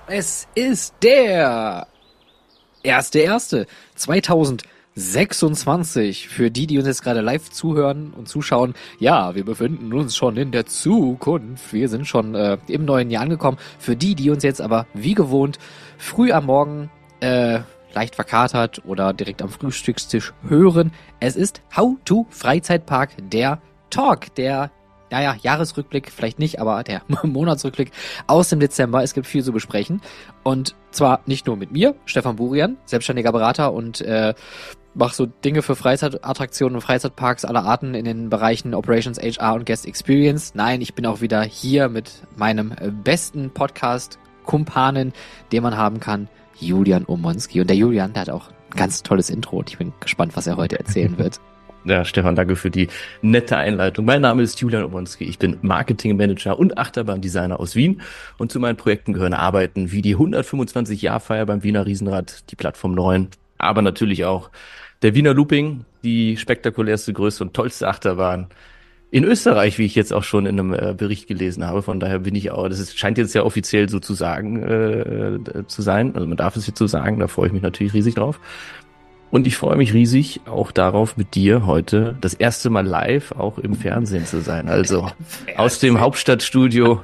Es ist der 1.1.2026. Für die uns jetzt gerade live zuhören und zuschauen, ja, wir befinden uns schon in der Zukunft. Wir sind schon im neuen Jahr angekommen. Für die uns jetzt aber wie gewohnt früh am Morgen leicht verkatert oder direkt am Frühstückstisch hören. Es ist How to Freizeitpark, der Talk, der Jahresrückblick, vielleicht nicht, aber der Monatsrückblick aus dem Dezember. Es gibt viel zu besprechen. Und zwar nicht nur mit mir, Stefan Burian, selbstständiger Berater und mache so Dinge für Freizeitattraktionen und Freizeitparks aller Arten in den Bereichen Operations, HR und Guest Experience. Nein, ich bin auch wieder hier mit meinem besten Podcast-Kumpanen, den man haben kann, Julian Omonski. Und der Julian, der hat auch ein ganz tolles Intro und ich bin gespannt, was er heute erzählen wird. Ja, Stefan, danke für die nette Einleitung. Mein Name ist Julian Omonski. Ich bin Marketingmanager und Achterbahndesigner aus Wien. Und zu meinen Projekten gehören Arbeiten wie die 125-Jahr-Feier beim Wiener Riesenrad, die Plattform 9, aber natürlich auch der Wiener Looping, die spektakulärste, größte und tollste Achterbahn in Österreich, wie ich jetzt auch schon in einem Bericht gelesen habe. Von daher bin ich auch, scheint jetzt ja offiziell so zu sagen zu sein. Also man darf es jetzt so sagen, da freue ich mich natürlich riesig drauf. Und ich freue mich riesig auch darauf, mit dir heute das erste Mal live auch im Fernsehen zu sein. Also aus dem Hauptstadtstudio.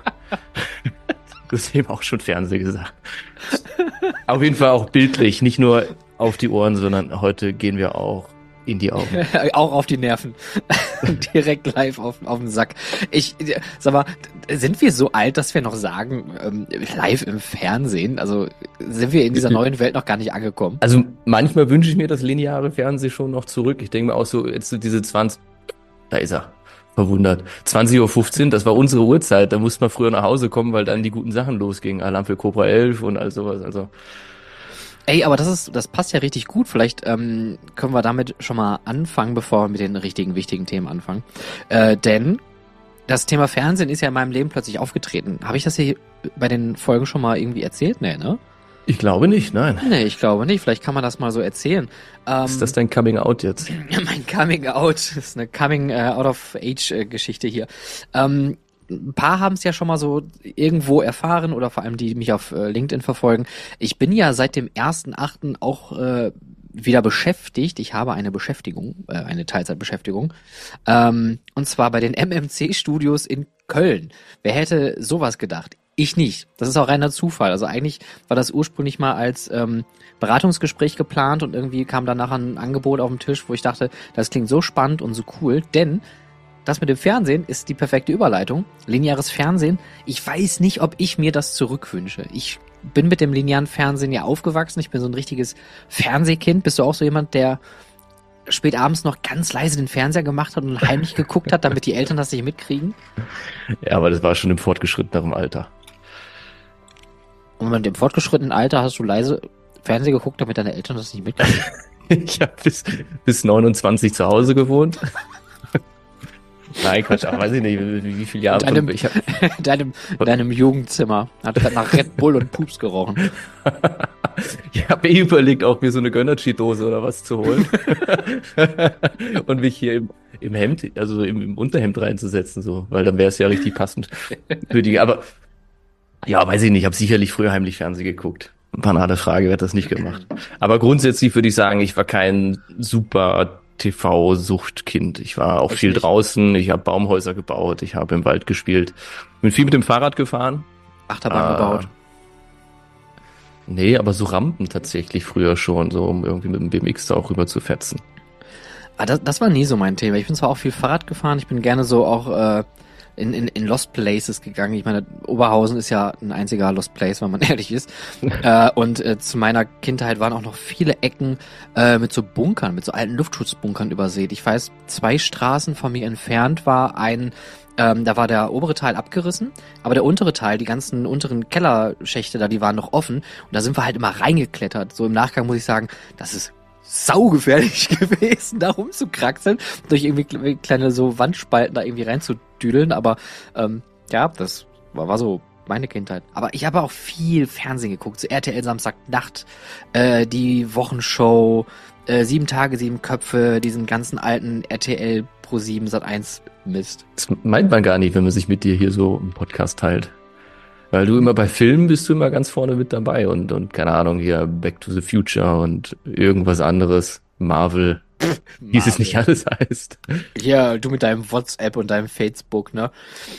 Du hast eben auch schon Fernsehen gesagt. Auf jeden Fall auch bildlich, nicht nur auf die Ohren, sondern heute gehen wir auch in die Augen. Auch auf die Nerven. Direkt live auf den Sack. Sag mal, sind wir so alt, dass wir noch sagen, live im Fernsehen? Also sind wir in dieser neuen Welt noch gar nicht angekommen? Also manchmal wünsche ich mir das lineare Fernsehen schon noch zurück. Ich denke mir auch so, jetzt so diese 20, da ist er, verwundert. 20.15 Uhr, das war unsere Uhrzeit, da musste man früher nach Hause kommen, weil dann die guten Sachen losgingen. Alarm für Cobra 11 und all sowas, also. Ey, aber das passt ja richtig gut. Vielleicht können wir damit schon mal anfangen, bevor wir mit den richtigen, wichtigen Themen anfangen. Denn das Thema Fernsehen ist ja in meinem Leben plötzlich aufgetreten. Habe ich das hier bei den Folgen schon mal irgendwie erzählt? Nee, ne? Ich glaube nicht, nein. Nee, ich glaube nicht. Vielleicht kann man das mal so erzählen. Ist das dein Coming Out jetzt? Mein Coming Out. Das ist eine Coming Out of Age Geschichte hier. Ein paar haben es ja schon mal so irgendwo erfahren oder vor allem die mich auf LinkedIn verfolgen. Ich bin ja seit dem 1.8. auch wieder beschäftigt. Ich habe eine Beschäftigung, eine Teilzeitbeschäftigung. Und zwar bei den MMC-Studios in Köln. Wer hätte sowas gedacht? Ich nicht. Das ist auch reiner Zufall. Also eigentlich war das ursprünglich mal als Beratungsgespräch geplant und irgendwie kam danach ein Angebot auf den Tisch, wo ich dachte, das klingt so spannend und so cool, denn das mit dem Fernsehen ist die perfekte Überleitung. Lineares Fernsehen. Ich weiß nicht, ob ich mir das zurückwünsche. Ich bin mit dem linearen Fernsehen ja aufgewachsen. Ich bin so ein richtiges Fernsehkind. Bist du auch so jemand, der spät abends noch ganz leise den Fernseher gemacht hat und heimlich geguckt hat, damit die Eltern das nicht mitkriegen? Ja, aber das war schon im fortgeschritteneren Alter. Und mit dem fortgeschrittenen Alter hast du leise Fernseher geguckt, damit deine Eltern das nicht mitkriegen? Ich habe bis 29 zu Hause gewohnt. Nein, Quatsch, aber weiß ich nicht, wie viele Jahre. Deinem Jugendzimmer hat gerade nach Red Bull und Pups gerochen. Ich habe überlegt, auch mir so eine Gönnerchi-Dose oder was zu holen. Und mich hier im Hemd, also im Unterhemd reinzusetzen, so, weil dann wäre es ja richtig passend für die. Aber ja, weiß ich nicht, ich habe sicherlich früher heimlich Fernsehen geguckt. Banale Frage, wer hat das nicht gemacht. Aber grundsätzlich würde ich sagen, ich war kein super TV-Suchtkind. Ich war auch viel draußen, ich habe Baumhäuser gebaut, ich habe im Wald gespielt, bin viel mit dem Fahrrad gefahren. Achterbahn gebaut? Nee, aber so Rampen tatsächlich früher schon, so um irgendwie mit dem BMX da auch rüber zu fetzen. Das war nie so mein Thema. Ich bin zwar auch viel Fahrrad gefahren, ich bin gerne so auch in Lost Places gegangen. Ich meine, Oberhausen ist ja ein einziger Lost Place, wenn man ehrlich ist. Und zu meiner Kindheit waren auch noch viele Ecken mit so Bunkern, mit so alten Luftschutzbunkern übersät. Ich weiß, 2 Straßen von mir entfernt war da war der obere Teil abgerissen, aber der untere Teil, die ganzen unteren Kellerschächte da, die waren noch offen. Und da sind wir halt immer reingeklettert. So im Nachgang muss ich sagen, das ist saugefährlich gewesen, da rumzukraxeln, durch irgendwie kleine so Wandspalten da irgendwie reinzudüdeln, aber ja, das war so meine Kindheit. Aber ich habe auch viel Fernsehen geguckt, so RTL Samstagnacht, die Wochenshow, 7 Tage, 7 Köpfe, diesen ganzen alten RTL Pro7 Sat1 Mist. Das meint man gar nicht, wenn man sich mit dir hier so im Podcast teilt. Weil du immer bei Filmen bist du immer ganz vorne mit dabei und keine Ahnung, hier Back to the Future und irgendwas anderes, Marvel, wie es nicht alles heißt. Ja, du mit deinem WhatsApp und deinem Facebook, ne?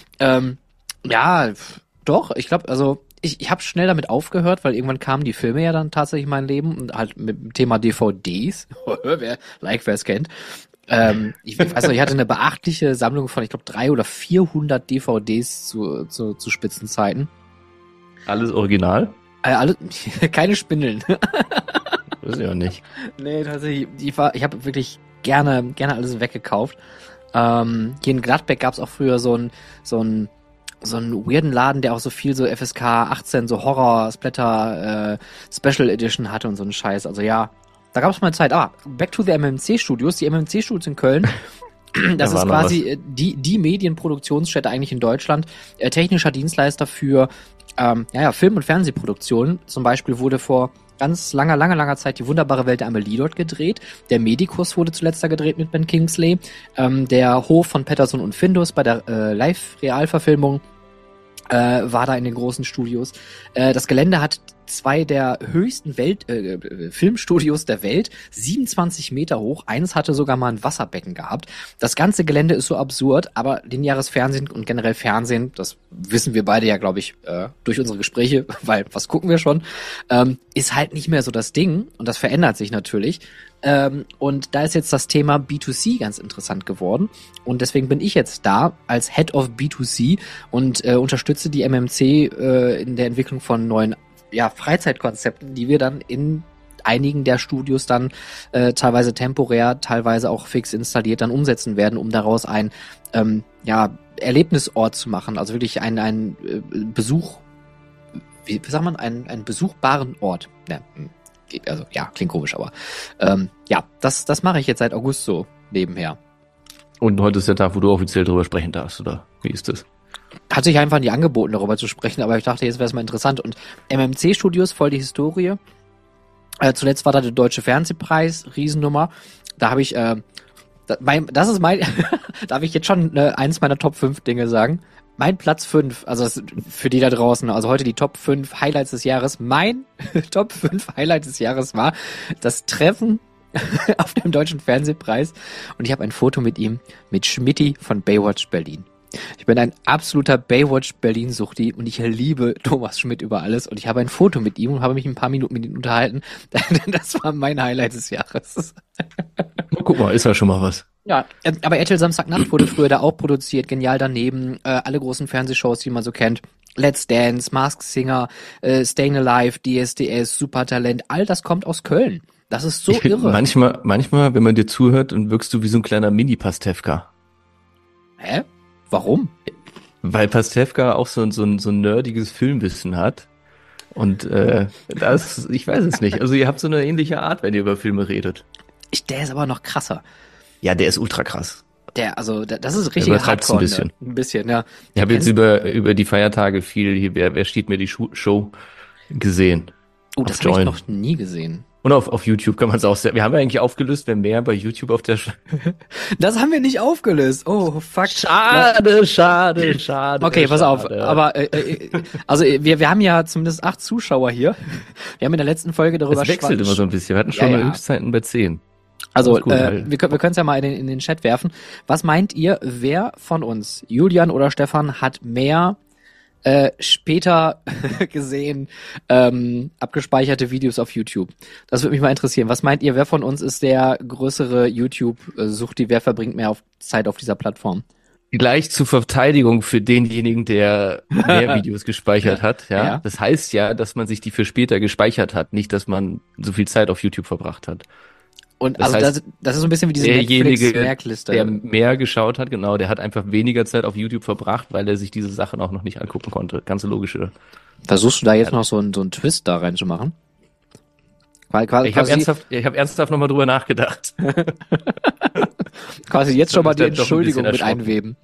Ja, doch, ich glaube, also ich habe schnell damit aufgehört, weil irgendwann kamen die Filme ja dann tatsächlich in mein Leben und halt mit dem Thema DVDs, wer es kennt. Ich weiß noch, ich hatte eine beachtliche Sammlung von, ich glaube, 300 oder 400 DVDs zu Spitzenzeiten. Alles original? Alle, keine Spindeln. Das ist ja nicht. Nee, tatsächlich, ich habe wirklich gerne alles weggekauft. Hier in Gladbeck gab's auch früher so einen weirden Laden, der auch so viel so FSK 18, so Horror, Splatter, Special Edition hatte und so einen Scheiß. Also ja, da gab's mal Zeit. Back to the MMC Studios. Die MMC Studios in Köln. Das ist quasi die Medienproduktionsstätte eigentlich in Deutschland. Technischer Dienstleister für Film- und Fernsehproduktionen. Zum Beispiel wurde vor ganz langer Zeit die wunderbare Welt der Amelie dort gedreht. Der Medikus wurde zuletzt da gedreht mit Ben Kingsley. Der Hof von Patterson und Findus bei der Live-Realverfilmung war da in den großen Studios. Das Gelände hat 2 der höchsten Filmstudios der Welt, 27 Meter hoch. Eines hatte sogar mal ein Wasserbecken gehabt. Das ganze Gelände ist so absurd, aber lineares Fernsehen und generell Fernsehen, das wissen wir beide ja, glaube ich, durch unsere Gespräche, weil was gucken wir schon, ist halt nicht mehr so das Ding und das verändert sich natürlich. Und da ist jetzt das Thema B2C ganz interessant geworden und deswegen bin ich jetzt da als Head of B2C und unterstütze die MMC in der Entwicklung von neuen Freizeitkonzepten, die wir dann in einigen der Studios dann teilweise temporär, teilweise auch fix installiert dann umsetzen werden, um daraus ein Erlebnisort zu machen, also wirklich ein Besuch, wie sagt man, einen besuchbaren Ort. Ja, klingt komisch, aber das mache ich jetzt seit August so nebenher. Und heute ist der Tag, wo du offiziell drüber sprechen darfst, oder wie ist das? Hat sich einfach nie angeboten, darüber zu sprechen, aber ich dachte, jetzt wäre es mal interessant. Und MMC-Studios, voll die Historie. Zuletzt war da der Deutsche Fernsehpreis, Riesennummer. Da habe ich, das ist mein, darf ich jetzt schon eins meiner Top 5 Dinge sagen? Mein Platz 5, also für die da draußen, also heute die Top 5 Highlights des Jahres. Mein Top 5 Highlight des Jahres war das Treffen auf dem Deutschen Fernsehpreis. Und ich habe ein Foto mit ihm, mit Schmidti von Baywatch Berlin. Ich bin ein absoluter Baywatch Berlin-Suchti und ich liebe Thomas Schmidt über alles und ich habe ein Foto mit ihm und habe mich ein paar Minuten mit ihm unterhalten. Das war mein Highlight des Jahres. Guck mal, ist ja schon mal was. Ja, aber RTL Samstagnacht wurde früher da auch produziert, genial daneben, alle großen Fernsehshows, die man so kennt. Let's Dance, Masked Singer, Staying Alive, DSDS, Supertalent, all das kommt aus Köln. Das ist so irre. Manchmal, wenn man dir zuhört, dann wirkst du wie so ein kleiner Mini-Pastewka. Hä? Warum? Weil Pastewka auch so ein nerdiges Filmwissen hat. Und ich weiß es nicht. Also ihr habt so eine ähnliche Art, wenn ihr über Filme redet. Der ist aber noch krasser. Ja, der ist ultra krass. Das ist richtig Hardcore. Ein bisschen. Ne? Ein bisschen, ja. Ich habe jetzt über die Feiertage viel hier, wer steht mir die Show gesehen. Oh, das habe ich noch nie gesehen. Und auf YouTube kann man es auch sehr. Wir haben ja eigentlich aufgelöst, wer mehr bei YouTube auf der Das haben wir nicht aufgelöst. Oh, fuck. Schade. Okay, pass auf. Aber also wir haben ja zumindest 8 Zuschauer hier. Wir haben in der letzten Folge darüber gesprochen. Es wechselt immer so ein bisschen. Wir hatten schon mal Höchstzeiten bei 10. Also gut, wir können es ja mal in den Chat werfen. Was meint ihr, wer von uns, Julian oder Stefan, hat mehr später gesehen abgespeicherte Videos auf YouTube? Das würde mich mal interessieren. Was meint ihr, wer von uns ist der größere YouTube-Suchti? Wer verbringt mehr Zeit auf dieser Plattform? Gleich zur Verteidigung für denjenigen, der mehr Videos gespeichert hat. Ja? Das heißt ja, dass man sich die für später gespeichert hat, nicht, dass man so viel Zeit auf YouTube verbracht hat. Und das also heißt, das ist so ein bisschen wie diese Netflix-Merkliste. Der mehr geschaut hat, genau, der hat einfach weniger Zeit auf YouTube verbracht, weil er sich diese Sachen auch noch nicht angucken konnte. Ganz logische. Versuchst du da jetzt noch so einen Twist da reinzumachen? Ich habe ernsthaft nochmal drüber nachgedacht. Quasi jetzt schon mal die Entschuldigung mit einweben.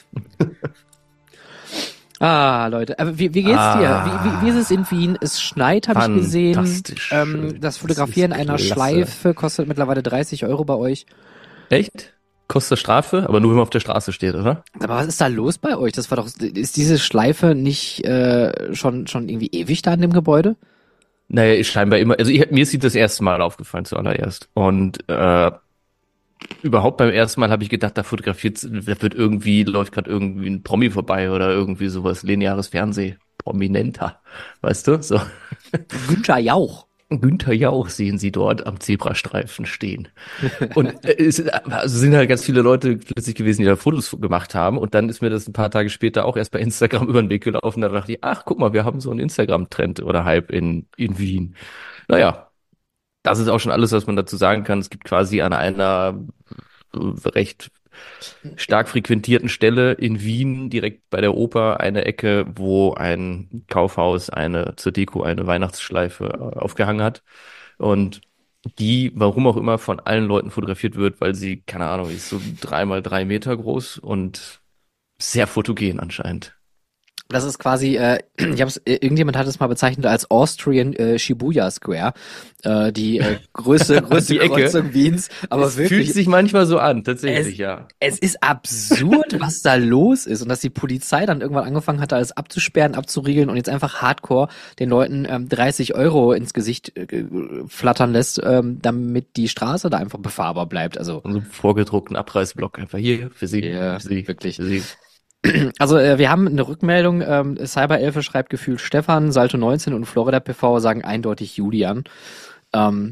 Leute, aber wie geht's dir? Wie ist es in Wien? Es schneit, habe ich gesehen. Das Fotografieren einer Schleife kostet mittlerweile 30 € bei euch. Echt? kostet Strafe, aber nur wenn man auf der Straße steht, oder? Aber was ist da los bei euch? Das war doch, ist diese Schleife nicht schon irgendwie ewig da in dem Gebäude? Naja, ist scheinbar immer, also mir ist sie das erste Mal aufgefallen zuallererst. Und überhaupt beim ersten Mal habe ich gedacht, da wird irgendwie, läuft gerade irgendwie ein Promi vorbei oder irgendwie sowas, lineares Fernsehen. Prominenter, weißt du? So. Günther Jauch. Günther Jauch sehen Sie dort am Zebrastreifen stehen. Und also sind halt ganz viele Leute plötzlich gewesen, die da Fotos gemacht haben. Und dann ist mir das ein paar Tage später auch erst bei Instagram über den Weg gelaufen. Da dachte ich, ach, guck mal, wir haben so einen Instagram-Trend oder Hype in Wien. Naja, das ist auch schon alles, was man dazu sagen kann. Es gibt quasi an einer recht stark frequentierten Stelle in Wien, direkt bei der Oper, eine Ecke, wo ein Kaufhaus zur Deko eine Weihnachtsschleife aufgehangen hat. Und die, warum auch immer, von allen Leuten fotografiert wird, weil sie, keine Ahnung, ist so 3 mal 3 Meter groß und sehr fotogen anscheinend. Das ist quasi, irgendjemand hat es mal bezeichnet als Austrian Shibuya Square, die größte Die Ecke. Kreuzung Wiens. Aber Es wirklich, fühlt sich manchmal so an, tatsächlich, ja. es ist absurd, was da los ist und dass die Polizei dann irgendwann angefangen hat, alles abzusperren, abzuriegeln und jetzt einfach Hardcore den Leuten 30 € ins Gesicht flattern lässt, damit die Straße da einfach befahrbar bleibt. Also Und so einen vorgedruckten Abreißblock einfach hier für Sie, ja, für Sie, wirklich. für Sie. Also wir haben eine Rückmeldung. Cyberelfe schreibt gefühlt Stefan, Salto 19 und Florida PV sagen eindeutig Julian. Ähm,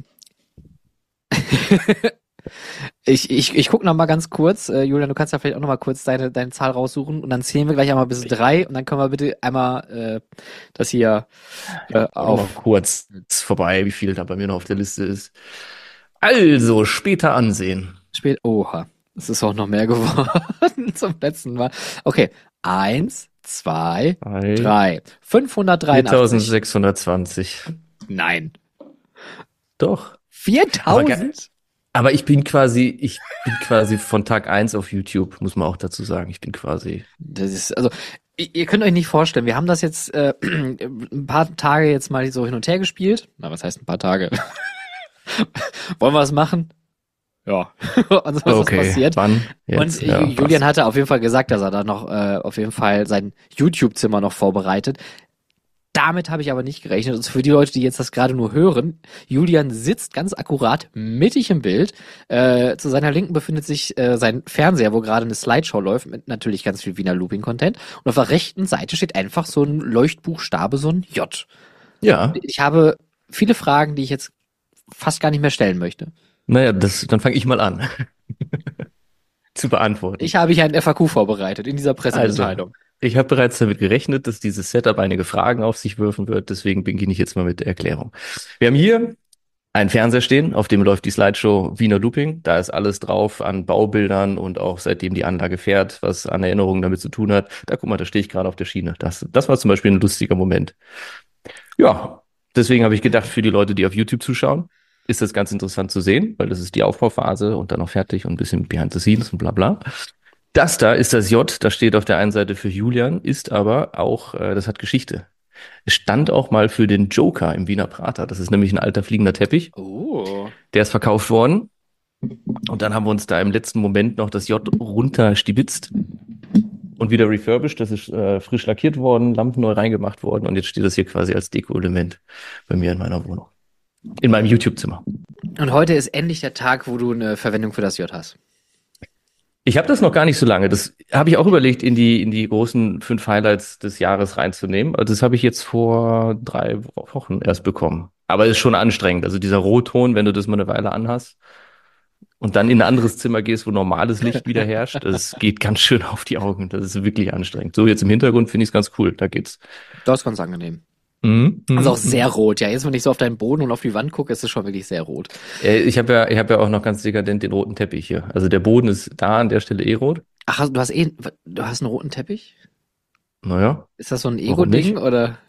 ich gucke noch mal ganz kurz. Julian, du kannst ja vielleicht auch noch mal kurz deine Zahl raussuchen und dann zählen wir gleich einmal bis 3 und dann können wir bitte einmal das hier Auch noch kurz vorbei, wie viel da bei mir noch auf der Liste ist. Also, später ansehen. spät. Oha, es ist auch noch mehr geworden zum letzten Mal. Okay, 1, 2, 3, 583. 4620. Nein, Doch. 4000? Aber ich bin quasi von Tag eins auf YouTube, muss man auch dazu sagen. Ich bin quasi. Das ist, also, ihr könnt euch nicht vorstellen, wir haben das jetzt ein paar Tage jetzt mal so hin und her gespielt. Na, was heißt ein paar Tage? Wollen wir was machen? Ja. Und so ist Okay, was passiert. wann? Jetzt? Und Ja, Julian passt. hatte auf jeden Fall gesagt, dass er da noch auf jeden Fall sein YouTube-Zimmer noch vorbereitet. Damit habe ich aber nicht gerechnet. Also für die Leute, die jetzt das gerade nur hören, Julian sitzt ganz akkurat mittig im Bild. Zu seiner Linken befindet sich sein Fernseher, wo gerade eine Slideshow läuft, mit natürlich ganz viel Wiener Looping-Content. Und auf der rechten Seite steht einfach so ein Leuchtbuchstabe, so ein J. Ja, Ich habe viele Fragen, die ich jetzt fast gar nicht mehr stellen möchte. naja, dann fange ich mal an zu beantworten. Ich habe hier ein FAQ vorbereitet in dieser Pressemitteilung. Ich habe bereits damit gerechnet, dass dieses Setup einige Fragen auf sich wirfen wird, deswegen beginne ich jetzt mal mit der Erklärung. Wir haben hier einen Fernseher stehen, auf dem läuft die Slideshow Wiener Looping. Da ist alles drauf an Baubildern und auch seitdem die Anlage fährt, was an Erinnerungen damit zu tun hat. Da guck mal, da stehe ich gerade auf der Schiene. Das war zum Beispiel ein lustiger Moment. Ja, deswegen habe ich gedacht, für die Leute, die auf YouTube zuschauen, ist das ganz interessant zu sehen, weil das ist die Aufbauphase und dann noch fertig und ein bisschen behind the scenes und bla bla. Das da ist das J, das steht auf der einen Seite für Julian, ist aber auch, das hat Geschichte. Es stand auch mal für den Joker im Wiener Prater. Das ist nämlich ein alter fliegender Teppich. Oh. Der ist verkauft worden. Und dann haben wir uns da im letzten Moment noch das J runterstibitzt und wieder refurbished. Das ist frisch lackiert worden, Lampen neu reingemacht worden und jetzt steht das hier quasi als Deko-Element bei mir in meiner Wohnung. In meinem YouTube-Zimmer. Und heute ist endlich der Tag, wo du eine Verwendung für das J hast. Ich habe das noch gar nicht so lange. Das habe ich auch überlegt, in die großen 5 Highlights des Jahres reinzunehmen. Also das habe ich jetzt vor 3 Wochen erst bekommen. Aber es ist schon anstrengend. Also dieser Rotton, wenn du das mal eine Weile anhast und dann in ein anderes Zimmer gehst, wo normales Licht wieder herrscht, das geht ganz schön auf die Augen. Das ist wirklich anstrengend. So jetzt im Hintergrund finde ich es ganz cool. Da geht's. Das ist ganz angenehm. Mhm, Also auch sehr rot. Ja, jetzt, wenn ich so auf deinen Boden und auf die Wand gucke, ist es schon wirklich sehr rot. Ich hab ja auch noch ganz dekadent den roten Teppich hier. Also der Boden ist da an der Stelle eh rot. Ach, du hast einen roten Teppich? Naja, Ist das so ein warum nicht? Ego-Ding oder?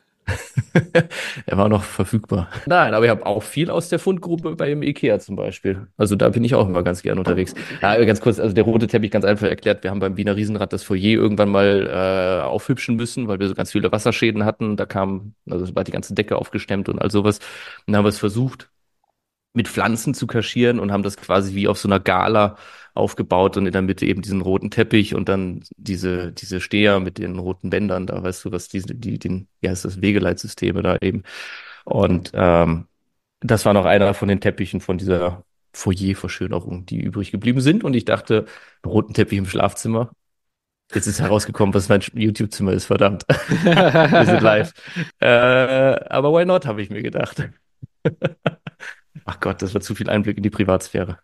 Er war noch verfügbar. Nein, aber ich habe auch viel aus der Fundgrube beim IKEA zum Beispiel. Also da bin ich auch immer ganz gern unterwegs. Ja, ganz kurz, also der rote Teppich ganz einfach erklärt. Wir haben beim Wiener Riesenrad das Foyer irgendwann mal aufhübschen müssen, weil wir so ganz viele Wasserschäden hatten. Also war die ganze Decke aufgestemmt und all sowas. Und dann haben wir es versucht, mit Pflanzen zu kaschieren und haben das quasi wie auf so einer Gala aufgebaut und in der Mitte eben diesen roten Teppich und dann diese Steher mit den roten Bändern, da weißt du, was wie heißt das, Wegeleitsysteme da eben. Und das war noch einer von den Teppichen von dieser Foyer-Verschönerung, die übrig geblieben sind. Und ich dachte, roten Teppich im Schlafzimmer. Jetzt ist herausgekommen, was mein YouTube-Zimmer ist, verdammt. Wir sind live. Aber why not, habe ich mir gedacht. Ach Gott, das war zu viel Einblick in die Privatsphäre.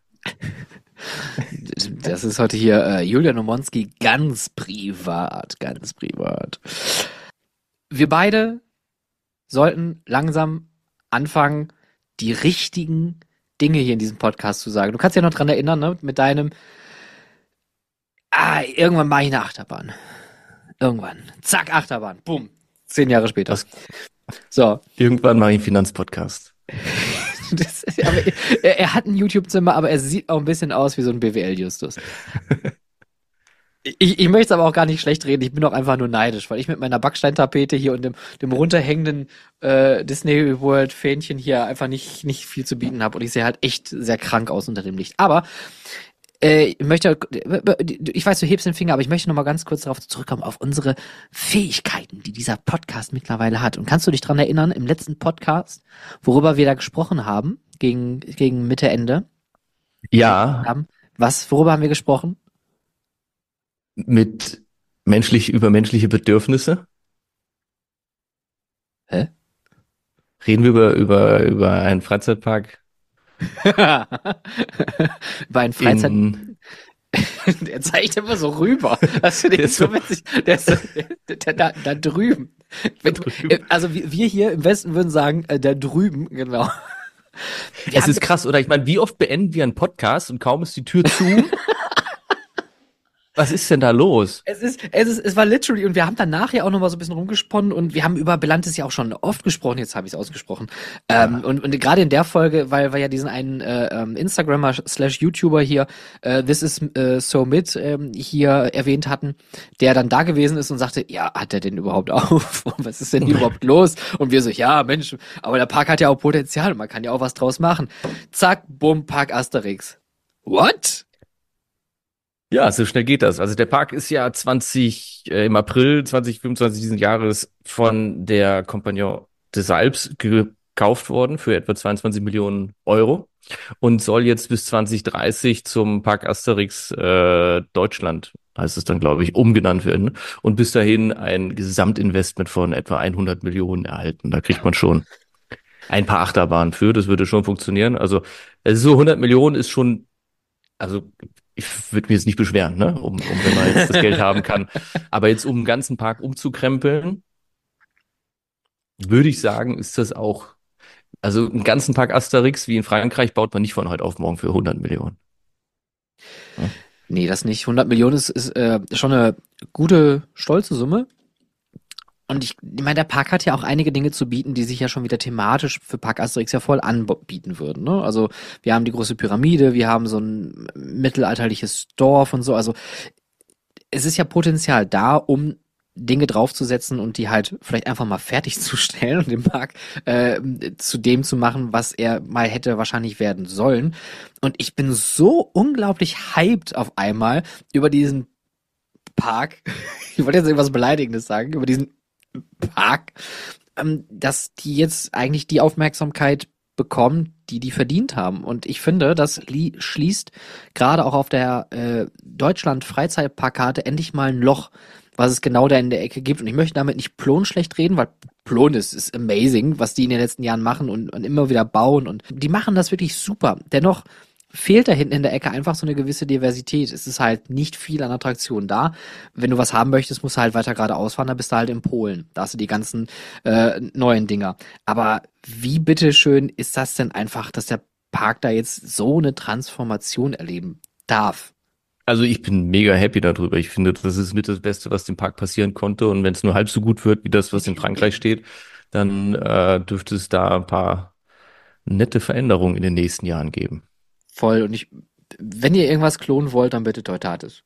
Das ist heute hier Julian Omonski ganz privat, ganz privat. Wir beide sollten langsam anfangen, die richtigen Dinge hier in diesem Podcast zu sagen. Du kannst dich ja noch dran erinnern, ne? Mit deinem irgendwann mache ich eine Achterbahn. Irgendwann. Zack, Achterbahn. Bumm. 10 Jahre später. Das, So. irgendwann mache ich einen Finanzpodcast. Aber er hat ein YouTube-Zimmer, aber er sieht auch ein bisschen aus wie so ein BWL-Justus. Ich möchte es aber auch gar nicht schlecht reden, ich bin auch einfach nur neidisch, weil ich mit meiner Backsteintapete hier und dem runterhängenden Disney World Fähnchen hier einfach nicht viel zu bieten habe und ich sehe halt echt sehr krank aus unter dem Licht. Aber ich weiß, du hebst den Finger, aber ich möchte noch mal ganz kurz darauf zurückkommen, auf unsere Fähigkeiten, die dieser Podcast mittlerweile hat. Und kannst du dich dran erinnern, im letzten Podcast, worüber wir da gesprochen haben, gegen Mitte, Ende? Ja, Worüber haben wir gesprochen? über menschliche Bedürfnisse. Hä? Reden wir über einen Freizeitpark Über einen Freizeit. in, Der zeigt immer so rüber. Das finde ich so witzig. Der ist so, da drüben. Also wir hier im Westen würden sagen, da drüben, genau. Es ist krass, oder? Ich meine, wie oft beenden wir einen Podcast und kaum ist die Tür zu? Was ist denn da los? Es war literally, und wir haben danach ja auch noch mal so ein bisschen rumgesponnen und wir haben über Belantes ja auch schon oft gesprochen, jetzt habe ich es ausgesprochen. Und gerade in der Folge, weil wir ja diesen einen Instagrammer / YouTuber hier, This is So Mid, hier erwähnt hatten, der dann da gewesen ist und sagte, ja, hat er denn überhaupt auf? Was ist denn hier überhaupt los? Und wir so, ja, Mensch, aber der Park hat ja auch Potenzial und man kann ja auch was draus machen. Zack, bumm, Park Asterix. What? Ja, so schnell geht das. Also der Park ist ja im April 2025 diesen Jahres von der Compagnon des Alpes gekauft worden für etwa 22 Millionen Euro und soll jetzt bis 2030 zum Park Asterix Deutschland, heißt es dann, glaube ich, umgenannt werden und bis dahin ein Gesamtinvestment von etwa 100 Millionen erhalten. Da kriegt man schon ein paar Achterbahnen für, das würde schon funktionieren. Also so 100 Millionen ist schon, also ich würde mich jetzt nicht beschweren, ne, wenn man jetzt das Geld haben kann. Aber jetzt, um einen ganzen Park umzukrempeln, würde ich sagen, ist das auch, also einen ganzen Park Asterix wie in Frankreich baut man nicht von heute auf morgen für 100 Millionen. Ja. Nee, das nicht. 100 Millionen ist schon eine gute, stolze Summe. Und ich meine, der Park hat ja auch einige Dinge zu bieten, die sich ja schon wieder thematisch für Park Asterix ja voll anbieten würden. Ne? Also wir haben die große Pyramide, wir haben so ein mittelalterliches Dorf und so. Also es ist ja Potenzial da, um Dinge draufzusetzen und die halt vielleicht einfach mal fertigzustellen und den Park zu dem zu machen, was er mal hätte wahrscheinlich werden sollen. Und ich bin so unglaublich hyped auf einmal über diesen Park. Ich wollte jetzt irgendwas Beleidigendes sagen, über diesen Park, dass die jetzt eigentlich die Aufmerksamkeit bekommen, die verdient haben. Und ich finde, das schließt gerade auch auf der Deutschland-Freizeitparkkarte endlich mal ein Loch, was es genau da in der Ecke gibt. Und ich möchte damit nicht Plon schlecht reden, weil Plon ist amazing, was die in den letzten Jahren machen und immer wieder bauen. Und die machen das wirklich super. Dennoch fehlt da hinten in der Ecke einfach so eine gewisse Diversität. Es ist halt nicht viel an Attraktionen da. Wenn du was haben möchtest, musst du halt weiter geradeaus fahren, da bist du halt in Polen. Da hast du die ganzen neuen Dinger. Aber wie bitteschön ist das denn einfach, dass der Park da jetzt so eine Transformation erleben darf? Also ich bin mega happy darüber. Ich finde, das ist mit das Beste, was dem Park passieren konnte. Und wenn es nur halb so gut wird wie das, was in Frankreich steht, dann dürfte es da ein paar nette Veränderungen in den nächsten Jahren geben. Voll. Und wenn ihr irgendwas klonen wollt, dann bitte Teutates.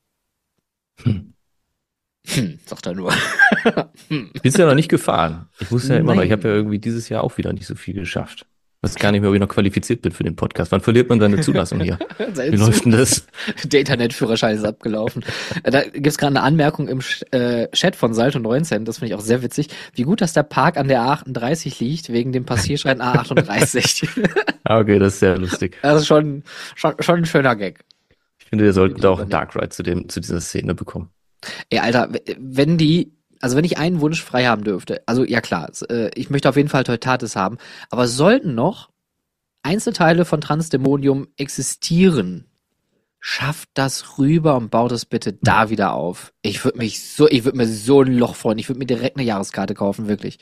Sagt er nur. Bist ja noch nicht gefahren. Ich muss ja immer noch, ich Nein. habe ja irgendwie dieses Jahr auch wieder nicht so viel geschafft. weiß gar nicht mehr, ob ich noch qualifiziert bin für den Podcast. Wann verliert man seine Zulassung hier? Wie Selbst läuft denn das? der Internetführerschein ist abgelaufen. Da gibt's gerade eine Anmerkung im Chat von Salto 19, das finde ich auch sehr witzig, wie gut, dass der Park an der A38 liegt, wegen dem Passierschein A38. Ah, okay, das ist sehr lustig. Das ist schon ein schöner Gag. Ich finde, wir sollten Die da auch einen übernehmen. Dark Ride zu dieser Szene bekommen. Ey, Alter, wenn ich einen Wunsch frei haben dürfte, also ja klar, ich möchte auf jeden Fall Teutates haben, aber sollten noch Einzelteile von Transdemonium existieren, schafft das rüber und baut es bitte da wieder auf. Ich würde mir so ein Loch freuen. Ich würde mir direkt eine Jahreskarte kaufen, wirklich.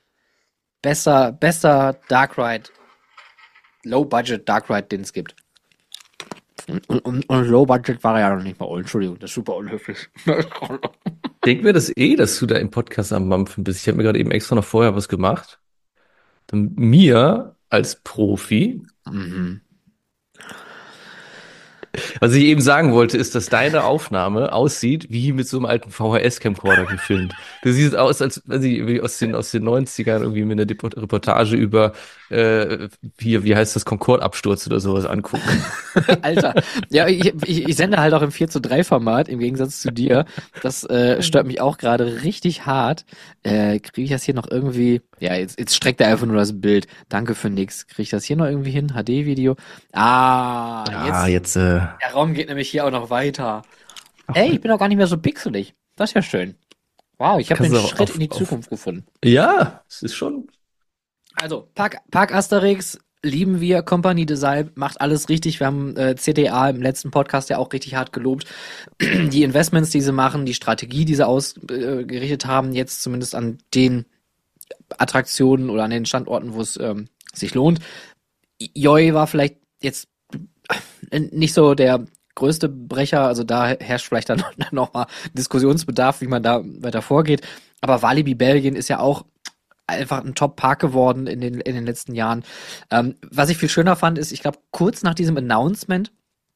Bester Dark Ride, Low Budget Dark Ride, den es gibt. Und Low Budget war er ja noch nicht mal. Oh, Entschuldigung, das ist super unhöflich. Denk mir das dass du da im Podcast am Mampfen bist. Ich habe mir gerade eben extra noch vorher was gemacht. Dann mir als Profi, Mhm. was ich eben sagen wollte, ist, dass deine Aufnahme aussieht wie mit so einem alten VHS-Camcorder gefilmt. Du siehst aus, als wenn sie irgendwie aus den 90ern irgendwie mit einer Reportage über, wie heißt das, Concorde-Absturz oder sowas angucken. Alter, ja, ich sende halt auch im 4:3 Format, im Gegensatz zu dir. Das stört mich auch gerade richtig hart. Kriege ich das hier noch irgendwie, ja, jetzt streckt er einfach nur das Bild. Danke für nix. Kriege ich das hier noch irgendwie hin? HD-Video? Ja, jetzt, Der Raum geht nämlich hier auch noch weiter. Ey, ich bin doch gar nicht mehr so pixelig. Das ist ja schön. Wow, ich habe kannst den du auch Schritt in die Zukunft gefunden. ja, es ist schon, Also, Park Asterix lieben wir, Company Design macht alles richtig. Wir haben CDA im letzten Podcast ja auch richtig hart gelobt. Die Investments, die sie machen, die Strategie, die sie ausgerichtet haben, jetzt zumindest an den Attraktionen oder an den Standorten, wo es sich lohnt. Joi war vielleicht jetzt nicht so der größte Brecher, also da herrscht vielleicht dann noch mal Diskussionsbedarf, wie man da weiter vorgeht. Aber Walibi Belgien ist ja auch einfach ein Top-Park geworden in den letzten Jahren. Was ich viel schöner fand, ist, ich glaube, kurz nach diesem Announcement,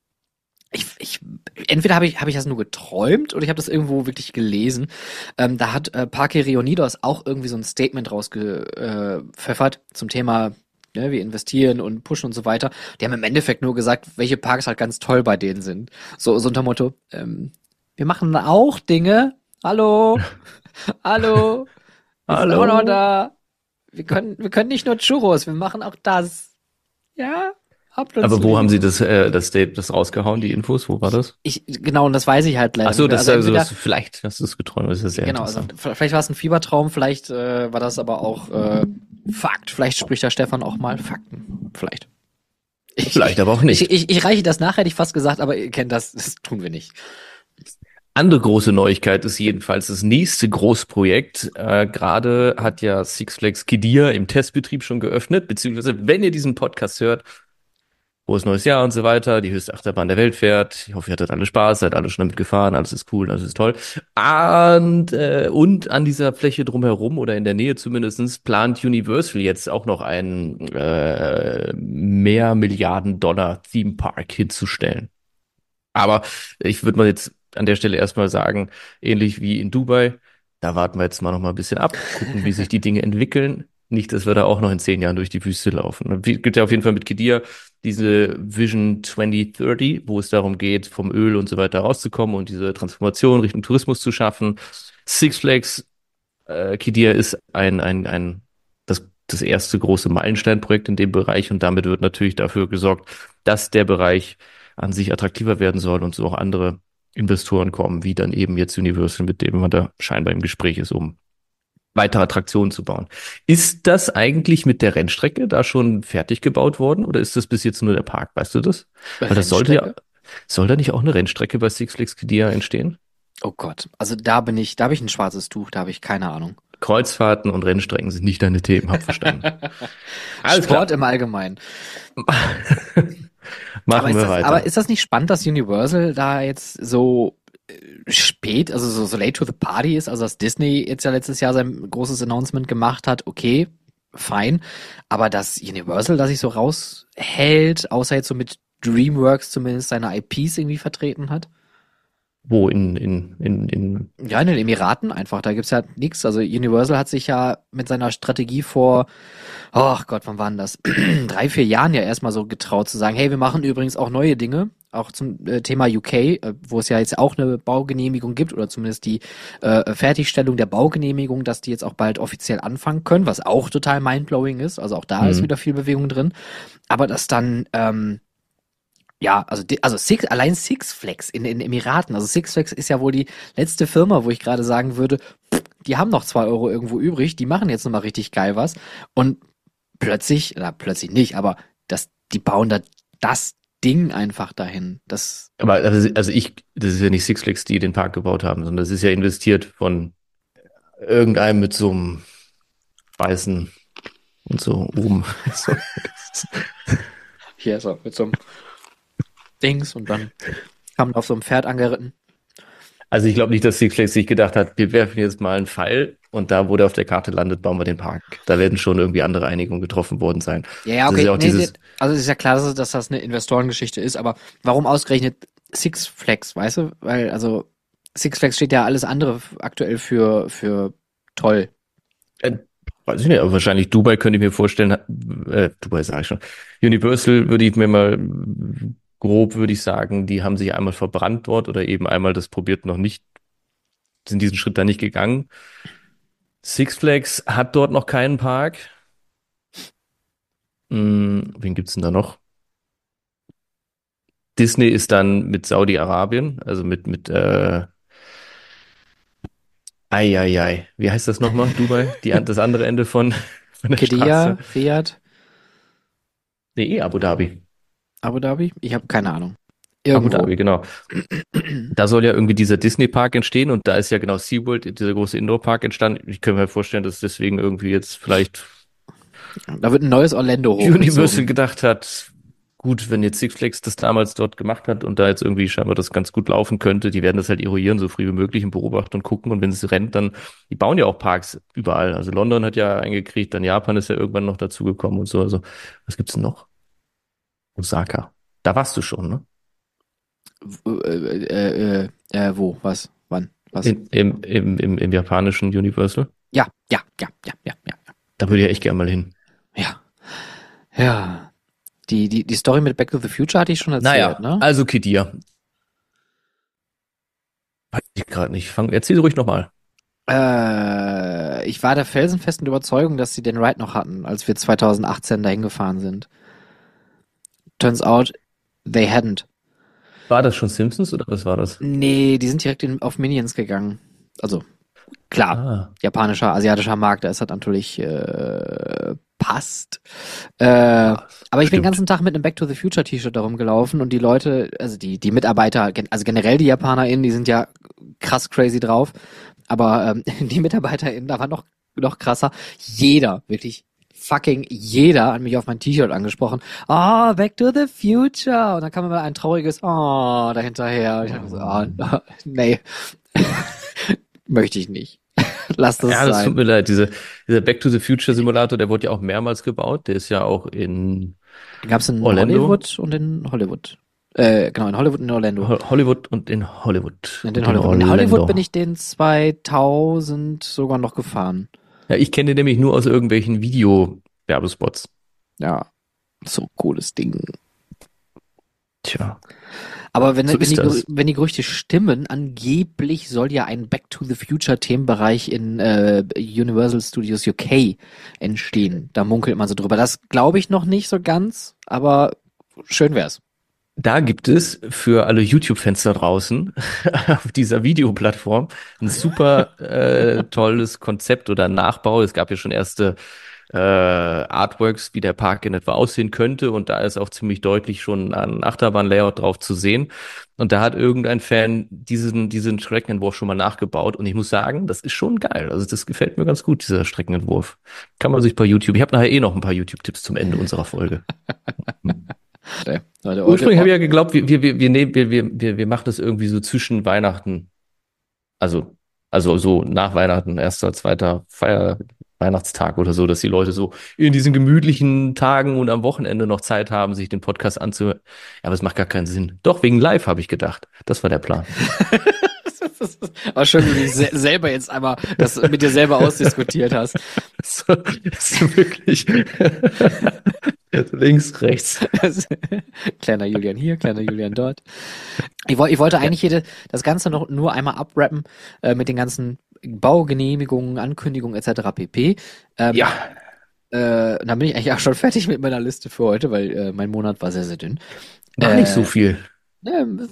entweder habe ich das nur geträumt oder ich habe das irgendwo wirklich gelesen. Da hat Parque Reunidos auch irgendwie so ein Statement rausgepfeffert zum Thema, ne, wir investieren und pushen und so weiter. Die haben im Endeffekt nur gesagt, welche Parks halt ganz toll bei denen sind. So unter Motto, wir machen auch Dinge. Hallo, hallo. Wir sind auch noch hallo. da. Wir können nicht nur Churros, wir machen auch das. Ja, habt uns Aber wo haben lieb. sie das rausgehauen, die Infos? Wo war das? Genau, und das weiß ich halt leider Ach so, nicht mehr. Also entweder, vielleicht hast du es geträumt, das ist ja sehr genau, also interessant. vielleicht war es ein Fiebertraum, vielleicht war das aber auch Fakt. Vielleicht spricht der Stefan auch mal Fakten. Vielleicht. Vielleicht aber auch nicht. Ich reiche das nach, hätte ich fast gesagt, aber ihr kennt das tun wir nicht. Andere große Neuigkeit ist jedenfalls das nächste Großprojekt. Gerade hat ja Six Flags Qiddiya im Testbetrieb schon geöffnet, beziehungsweise wenn ihr diesen Podcast hört, frohes neues Jahr und so weiter, die höchste Achterbahn der Welt fährt. Ich hoffe, ihr hattet alle Spaß, seid alle schon damit gefahren, alles ist cool, alles ist toll. Und an dieser Fläche drumherum oder in der Nähe zumindestens plant Universal jetzt auch noch einen mehr Milliarden-Dollar Theme Park hinzustellen. Aber ich würde mal jetzt an der Stelle erstmal sagen, ähnlich wie in Dubai, da warten wir jetzt mal noch mal ein bisschen ab, gucken, wie sich die Dinge entwickeln. Nicht, dass wir da auch noch in 10 Jahren durch die Wüste laufen. Es gibt ja auf jeden Fall mit Qiddiya diese Vision 2030, wo es darum geht, vom Öl und so weiter rauszukommen und diese Transformation Richtung Tourismus zu schaffen. Six Flags Qiddiya ist das erste große Meilensteinprojekt in dem Bereich und damit wird natürlich dafür gesorgt, dass der Bereich an sich attraktiver werden soll und so auch andere Investoren kommen, wie dann eben jetzt Universal, mit dem man da scheinbar im Gespräch ist, um weitere Attraktionen zu bauen. Ist das eigentlich mit der Rennstrecke da schon fertig gebaut worden oder ist das bis jetzt nur der Park? Weißt du das? Weil das Rennstrecke? soll da nicht auch eine Rennstrecke bei Six Flags Qiddiya entstehen? Oh Gott, also da habe ich ein schwarzes Tuch, da habe ich keine Ahnung. Kreuzfahrten und Rennstrecken sind nicht deine Themen, hab verstanden. Alles Sport klar. im Allgemeinen. Machen wir Aber weiter. ist das nicht spannend, dass Universal da jetzt so spät, also so late to the party ist, also dass Disney jetzt ja letztes Jahr sein großes Announcement gemacht hat, okay, fein, aber dass Universal da sich so raushält, außer jetzt so mit DreamWorks zumindest seine IPs irgendwie vertreten hat? Wo in Ja, in den Emiraten einfach, da gibt's ja nichts. Also Universal hat sich ja mit seiner Strategie vor, ach Gott, wann waren das? 3, 4 Jahren ja erstmal so getraut zu sagen, hey, wir machen übrigens auch neue Dinge, auch zum Thema UK, wo es ja jetzt auch eine Baugenehmigung gibt oder zumindest die Fertigstellung der Baugenehmigung, dass die jetzt auch bald offiziell anfangen können, was auch total mindblowing ist. Also auch da ist Mhm. wieder viel Bewegung drin. Aber dass dann ja, also allein Six Flags in den Emiraten. Also Six Flags ist ja wohl die letzte Firma, wo ich gerade sagen würde, die haben noch 2 € irgendwo übrig, die machen jetzt nochmal richtig geil was. Und plötzlich, na, plötzlich nicht, aber die bauen da das Ding einfach dahin. Aber das ist ja nicht Six Flags, die den Park gebaut haben, sondern das ist ja investiert von irgendeinem mit so einem weißen und so oben. So. Hier so, mit so einem Dings und dann kam auf so einem Pferd angeritten. Also ich glaube nicht, dass Six Flags sich gedacht hat, wir werfen jetzt mal einen Pfeil und da, wo der auf der Karte landet, bauen wir den Park. Da werden schon irgendwie andere Einigungen getroffen worden sein. Ja, ja, Das ist okay. ja auch Nee, dieses, also es ist ja klar, dass das eine Investorengeschichte ist, aber warum ausgerechnet Six Flags, weißt du? Weil, also Six Flags steht ja alles andere aktuell für toll. äh, weiß ich nicht, aber wahrscheinlich Dubai könnte ich mir vorstellen, Dubai sage ich schon. Universal würde ich mir mal grob, würde ich sagen, die haben sich einmal verbrannt dort oder eben einmal das probiert noch nicht, sind diesen Schritt da nicht gegangen. Six Flags hat dort noch keinen Park. Wen gibt's denn da noch? Disney ist dann mit Saudi-Arabien, also wie heißt das nochmal? Dubai? Das andere Ende von der Straße? Qiddiya, Riyadh, Nee, Abu Dhabi. Abu Dhabi? Ich habe keine Ahnung. Abu Irgendwo. Dhabi, genau. Da soll ja irgendwie dieser Disney-Park entstehen und da ist ja genau SeaWorld, dieser große Indoor-Park entstanden. Ich könnte mir vorstellen, dass deswegen irgendwie jetzt vielleicht Da wird ein neues Orlando Universal hochgezogen. gedacht hat, gut, wenn jetzt Six Flags das damals dort gemacht hat und da jetzt irgendwie scheinbar das ganz gut laufen könnte, die werden das halt eruieren, so früh wie möglich und beobachten und gucken. Und wenn es rennt, dann, die bauen ja auch Parks überall. Also London hat ja eingekriegt, dann Japan ist ja irgendwann noch dazugekommen und so. Also, was gibt's denn noch? Osaka. Da warst du schon, ne? Wo? Was? Wann? Was? Im japanischen Universal. Ja, ja, ja, ja, ja, ja, Da würde ich echt gerne mal hin. ja. Ja. Die Story mit Back to the Future hatte ich schon erzählt, Naja, ne? also Kidia. Weiß ich gerade nicht. Erzähl ruhig nochmal. Ich war der felsenfesten Überzeugung, dass sie den Ride noch hatten, als wir 2018 dahin gefahren sind. Turns out, they hadn't. War das schon Simpsons oder was war das? Nee, die sind direkt auf Minions gegangen. Also, klar, Ah, japanischer, asiatischer Markt, da ist das natürlich passt. Aber ich bin den stimmt. ganzen Tag mit einem Back to the Future T-Shirt darum gelaufen und die Leute, also die Mitarbeiter, also generell die JapanerInnen, die sind ja krass crazy drauf. Aber die MitarbeiterInnen, da war noch krasser. Jeder, wirklich fucking jeder hat mich auf mein T-Shirt angesprochen. Oh, Back to the Future. Und dann kam immer ein trauriges Oh dahinterher. Ich dachte so, oh, nee, möchte ich nicht. Lass das Ja, das tut sein. mir leid. Dieser Back to the Future Simulator, der wurde ja auch mehrmals gebaut. Der ist ja auch in Den gab's in Orlando, Hollywood und in Hollywood. Genau, in Hollywood und in Orlando. Hollywood und in Hollywood. In den Und in Hollywood. In Hollywood bin Orlando. ich den 2000 sogar noch gefahren. Ja, ich kenne den nämlich nur aus irgendwelchen Video-Werbespots. Ja, so cooles Ding. Tja, Aber so ist das. wenn die Gerüchte stimmen, angeblich soll ja ein Back to the Future Themenbereich in Universal Studios UK entstehen. Da munkelt man so drüber. Das glaube ich noch nicht so ganz, aber schön wär's. Da gibt es für alle YouTube-Fans da draußen auf dieser Videoplattform ein super tolles Konzept oder Nachbau. Es gab ja schon erste Artworks, wie der Park in etwa aussehen könnte. Und da ist auch ziemlich deutlich schon ein Achterbahn-Layout drauf zu sehen. Und da hat irgendein Fan diesen Streckenentwurf schon mal nachgebaut. Und ich muss sagen, das ist schon geil. Also das gefällt mir ganz gut, dieser Streckenentwurf. Kann man sich bei YouTube. Ich habe nachher eh noch ein paar YouTube-Tipps zum Ende unserer Folge. Ursprünglich habe ich ja geglaubt, wir machen das irgendwie so zwischen Weihnachten, also, also so nach Weihnachten, erster, zweiter Weihnachtstag oder so, dass die Leute so in diesen gemütlichen Tagen und am Wochenende noch Zeit haben, sich den Podcast anzuhören. Ja, aber es macht gar keinen Sinn. Doch, wegen live habe ich gedacht. Das war der Plan. Aber schön, wie du dich selber jetzt einmal das mit dir selber ausdiskutiert hast. So wirklich. Links, rechts. Kleiner Julian hier, kleiner Julian dort. Ich wollte eigentlich das Ganze noch nur einmal abrappen mit den ganzen Baugenehmigungen, Ankündigungen etc. pp. Ja. Dann bin ich eigentlich auch schon fertig mit meiner Liste für heute, weil mein Monat war sehr, sehr dünn. War nicht so viel. Ne,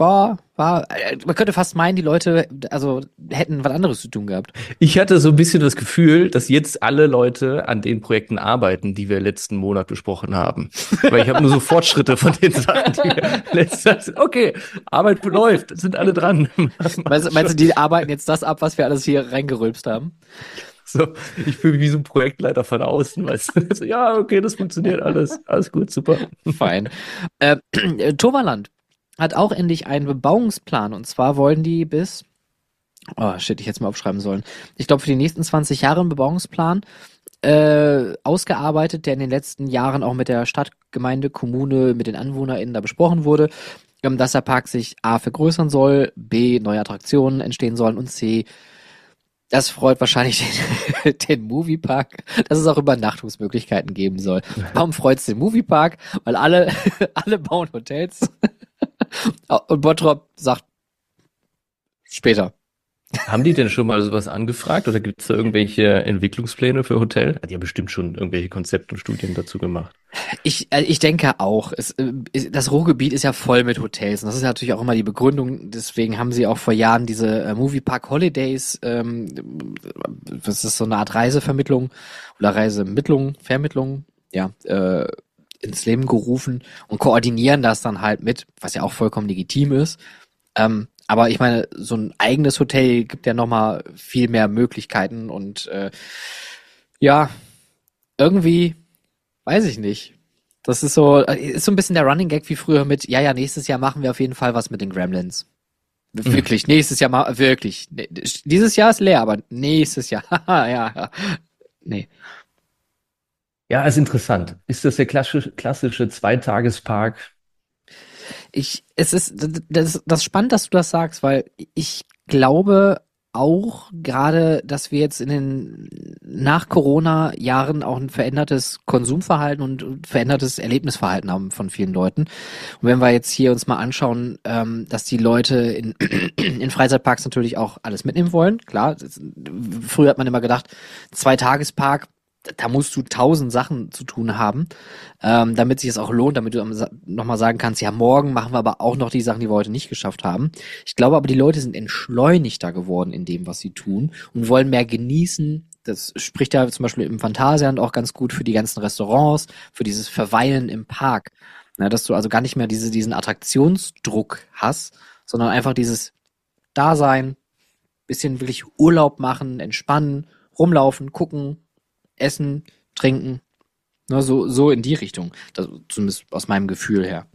man könnte fast meinen, die Leute, also hätten was anderes zu tun gehabt. Ich hatte so ein bisschen das Gefühl, dass jetzt alle Leute an den Projekten arbeiten, die wir letzten Monat besprochen haben. Weil ich habe nur so Fortschritte von den Sachen, die wir letztes. Okay, Arbeit läuft, sind alle dran. Meinst du, die arbeiten jetzt das ab, was wir alles hier reingerülpst haben? So, ich fühle mich wie so ein Projektleiter von außen, weißt du? So, ja, okay, das funktioniert alles gut, super. Fein. Toverland hat auch endlich einen Bebauungsplan, und zwar wollen die oh shit, ich hätte es mal aufschreiben sollen. Ich glaube, für die nächsten 20 Jahre einen Bebauungsplan ausgearbeitet, der in den letzten Jahren auch mit der Stadt, Gemeinde, Kommune, mit den AnwohnerInnen da besprochen wurde, dass der Park sich A vergrößern soll, B neue Attraktionen entstehen sollen und C, das freut wahrscheinlich den Moviepark, dass es auch Übernachtungsmöglichkeiten geben soll. Warum freut es den Moviepark? Weil alle bauen Hotels. Und Bottrop sagt später. Haben die denn schon mal sowas angefragt oder gibt es da irgendwelche Entwicklungspläne für Hotel? Die haben bestimmt schon irgendwelche Konzepte und Studien dazu gemacht. Ich denke auch. Das Ruhrgebiet ist ja voll mit Hotels. Und das ist ja natürlich auch immer die Begründung. Deswegen haben sie auch vor Jahren diese Moviepark Holidays, das ist so eine Art Reisevermittlung oder Vermittlung, ja, ins Leben gerufen und koordinieren das dann halt mit, was ja auch vollkommen legitim ist. Aber ich meine, so ein eigenes Hotel gibt ja nochmal viel mehr Möglichkeiten und ja, irgendwie, weiß ich nicht. Das ist so ein bisschen der Running Gag wie früher mit, ja, nächstes Jahr machen wir auf jeden Fall was mit den Gremlins. Wirklich, nächstes Jahr mal, wirklich. Dieses Jahr ist leer, aber nächstes Jahr, ja. Nee. Ja, ist interessant. Ist das der klassische Zweitagespark? Es ist das spannend, dass du das sagst, weil ich glaube auch gerade, dass wir jetzt in den nach Corona-Jahren auch ein verändertes Konsumverhalten und verändertes Erlebnisverhalten haben von vielen Leuten. Und wenn wir jetzt hier uns mal anschauen, dass die Leute in Freizeitparks natürlich auch alles mitnehmen wollen, klar, früher hat man immer gedacht, Zweitagespark, da musst du 1000 Sachen zu tun haben, damit sich es auch lohnt, damit du nochmal sagen kannst, ja, morgen machen wir aber auch noch die Sachen, die wir heute nicht geschafft haben. Ich glaube aber, die Leute sind entschleunigter geworden in dem, was sie tun und wollen mehr genießen. Das spricht ja zum Beispiel im Phantasialand auch ganz gut für die ganzen Restaurants, für dieses Verweilen im Park. Na, dass du also gar nicht mehr diesen Attraktionsdruck hast, sondern einfach dieses Dasein, bisschen wirklich Urlaub machen, entspannen, rumlaufen, gucken, essen, trinken, ne, so in die Richtung, das, zumindest aus meinem Gefühl her.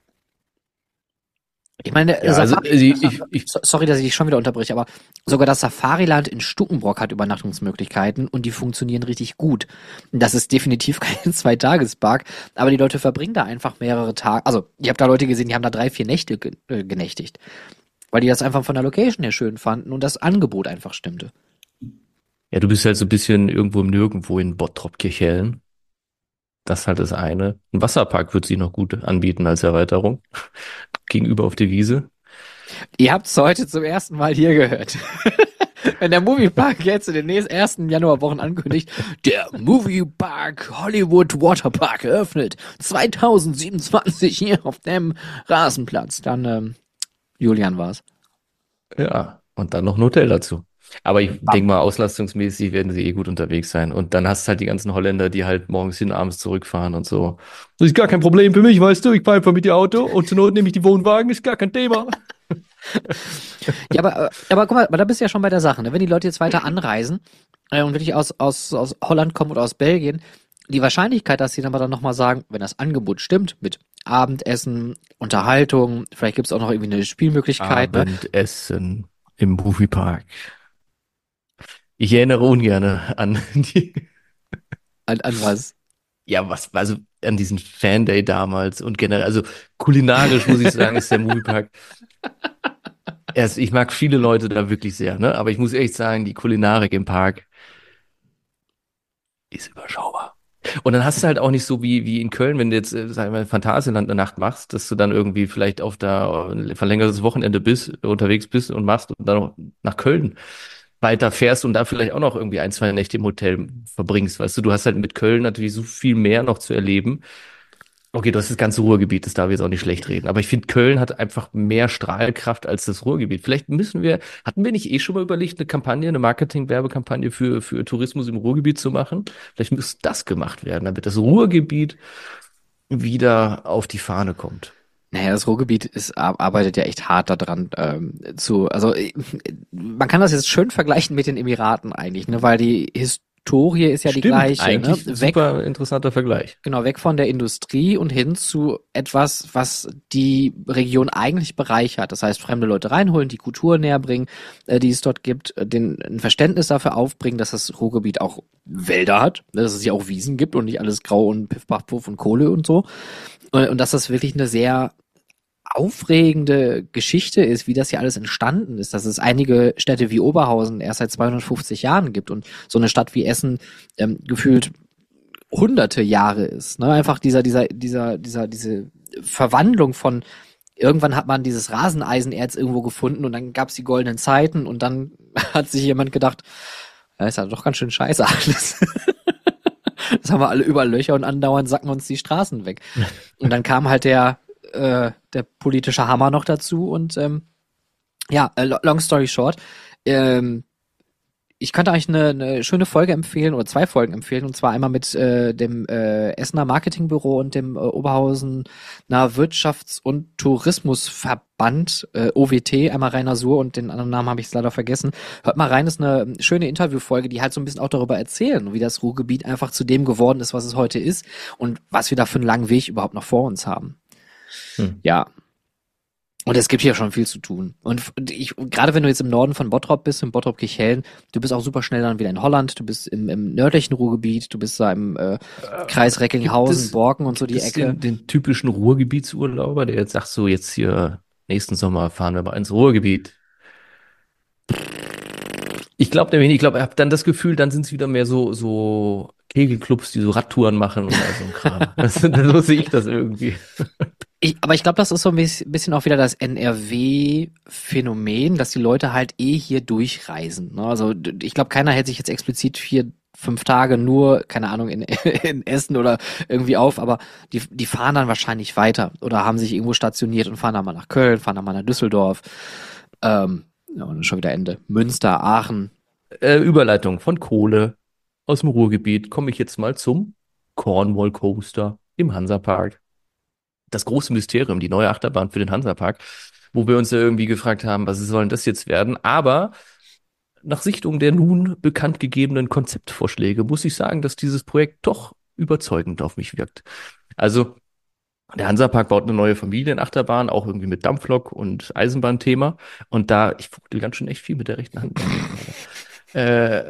Ich meine, Ja, sorry, dass ich dich schon wieder unterbreche, aber sogar das Safariland in Stukenbrock hat Übernachtungsmöglichkeiten und die funktionieren richtig gut. Das ist definitiv kein Zweitagespark, aber die Leute verbringen da einfach mehrere Tage. Also, ich habe da Leute gesehen, die haben da 3-4 Nächte genächtigt, weil die das einfach von der Location her schön fanden und das Angebot einfach stimmte. ja, du bist halt so ein bisschen irgendwo im Nirgendwo in Bottrop-Kirchhellen. Das ist halt das eine. Ein Wasserpark wird sich noch gut anbieten als Erweiterung. Gegenüber auf der Wiese. Ihr habt es heute zum ersten Mal hier gehört. Wenn der Moviepark jetzt in den ersten Januarwochen ankündigt, der Moviepark Hollywood Waterpark eröffnet 2027 hier auf dem Rasenplatz, dann Julian war's. Ja, und dann noch ein Hotel dazu. Aber ich denke mal, auslastungsmäßig werden sie gut unterwegs sein. Und dann hast du halt die ganzen Holländer, die halt morgens hin, abends zurückfahren und so. Das ist gar kein Problem für mich, weißt du. Ich fahre einfach mit dem Auto und zur Not nehme ich die Wohnwagen, ist gar kein Thema. Ja, aber guck mal, da bist du ja schon bei der Sache, ne? Wenn die Leute jetzt weiter anreisen und wirklich aus Holland kommen oder aus Belgien, die Wahrscheinlichkeit, dass sie dann aber dann nochmal sagen, wenn das Angebot stimmt, mit Abendessen, Unterhaltung, vielleicht gibt's auch noch irgendwie eine Spielmöglichkeit. Abendessen im Moviepark. Ich erinnere ungern an die, An was? ja, also an diesen Fan Day damals und generell, also kulinarisch muss ich sagen, ist der Moviepark. Ich mag viele Leute da wirklich sehr, ne? Aber ich muss echt sagen, die Kulinarik im Park ist überschaubar. Und dann hast du halt auch nicht so wie in Köln, wenn du jetzt, sagen wir, Phantasialand eine Nacht machst, dass du dann irgendwie vielleicht auf da verlängertes Wochenende unterwegs bist und machst und dann noch nach Köln weiter fährst und da vielleicht auch noch irgendwie ein, zwei Nächte im Hotel verbringst. Weißt du, du hast halt mit Köln natürlich so viel mehr noch zu erleben. Okay, du hast das ganze Ruhrgebiet, das darf ich jetzt auch nicht schlecht reden. Aber ich finde, Köln hat einfach mehr Strahlkraft als das Ruhrgebiet. Hatten wir nicht eh schon mal überlegt, eine Marketing-Werbekampagne für Tourismus im Ruhrgebiet zu machen? Vielleicht müsste das gemacht werden, damit das Ruhrgebiet wieder auf die Fahne kommt. Naja, das Ruhrgebiet arbeitet ja echt hart daran, man kann das jetzt schön vergleichen mit den Emiraten eigentlich, ne, weil die Historie ist ja die Stimmt, gleiche, ne, eigentlich ein super interessanter Vergleich. genau, weg von der Industrie und hin zu etwas, was die Region eigentlich bereichert. Das heißt, fremde Leute reinholen, die Kultur näher bringen, die es dort gibt, ein Verständnis dafür aufbringen, dass das Ruhrgebiet auch Wälder hat, ne, dass es hier auch Wiesen gibt und nicht alles grau und Piff, Paff, Puff und Kohle und so. Und dass das wirklich eine sehr aufregende Geschichte ist, wie das hier alles entstanden ist, dass es einige Städte wie Oberhausen erst seit 250 Jahren gibt und so eine Stadt wie Essen gefühlt hunderte Jahre ist. Ne? Einfach diese Verwandlung von irgendwann hat man dieses Raseneisenerz irgendwo gefunden und dann gab es die goldenen Zeiten und dann hat sich jemand gedacht, ja, ist ja doch ganz schön scheiße alles. Das haben wir alle überall Löcher und andauernd sacken uns die Straßen weg. Und dann kam halt der politische Hammer noch dazu und long story short, ich könnte euch eine schöne Folge empfehlen oder zwei Folgen empfehlen und zwar einmal mit dem Essener Marketingbüro und dem Oberhausener Wirtschafts- und Tourismusverband OWT, einmal Rainer Suhr und den anderen Namen habe ich leider vergessen. Hört mal rein, ist eine schöne Interviewfolge, die halt so ein bisschen auch darüber erzählen, wie das Ruhrgebiet einfach zu dem geworden ist, was es heute ist und was wir da für einen langen Weg überhaupt noch vor uns haben. Hm. Ja. Und es gibt hier schon viel zu tun. Und gerade wenn du jetzt im Norden von Bottrop bist, in Bottrop-Kirchhellen, du bist auch super schnell dann wieder in Holland, du bist im nördlichen Ruhrgebiet, du bist da im Kreis Recklinghausen, Borken und so die Gibt es Ecke. den typischen Ruhrgebietsurlauber, der jetzt sagt, so jetzt hier nächsten Sommer fahren wir mal ins Ruhrgebiet? Ich glaube nämlich nicht. Ich glaube, ich habe dann das Gefühl, dann sind es wieder mehr so Kegelclubs, die so Radtouren machen und all so ein Kram. So sehe ich das irgendwie. Aber ich glaube, das ist so ein bisschen auch wieder das NRW-Phänomen, dass die Leute halt hier durchreisen. Ne? Also ich glaube, keiner hält sich jetzt explizit 4, 5 Tage nur, keine Ahnung, in Essen oder irgendwie auf, aber die fahren dann wahrscheinlich weiter oder haben sich irgendwo stationiert und fahren dann mal nach Köln, fahren dann mal nach Düsseldorf. Ja, und dann schon wieder Ende. Münster, Aachen. Überleitung von Kohle aus dem Ruhrgebiet komme ich jetzt mal zum Cornwall Coaster im Hansapark. Das große Mysterium, die neue Achterbahn für den Hansapark, wo wir uns ja irgendwie gefragt haben, was soll denn das jetzt werden? Aber nach Sichtung der nun bekannt gegebenen Konzeptvorschläge muss ich sagen, dass dieses Projekt doch überzeugend auf mich wirkt. Also der Hansapark baut eine neue Familienachterbahn, auch irgendwie mit Dampflok und Eisenbahnthema. Und ich fuchtel ganz schön echt viel mit der rechten Hand. äh,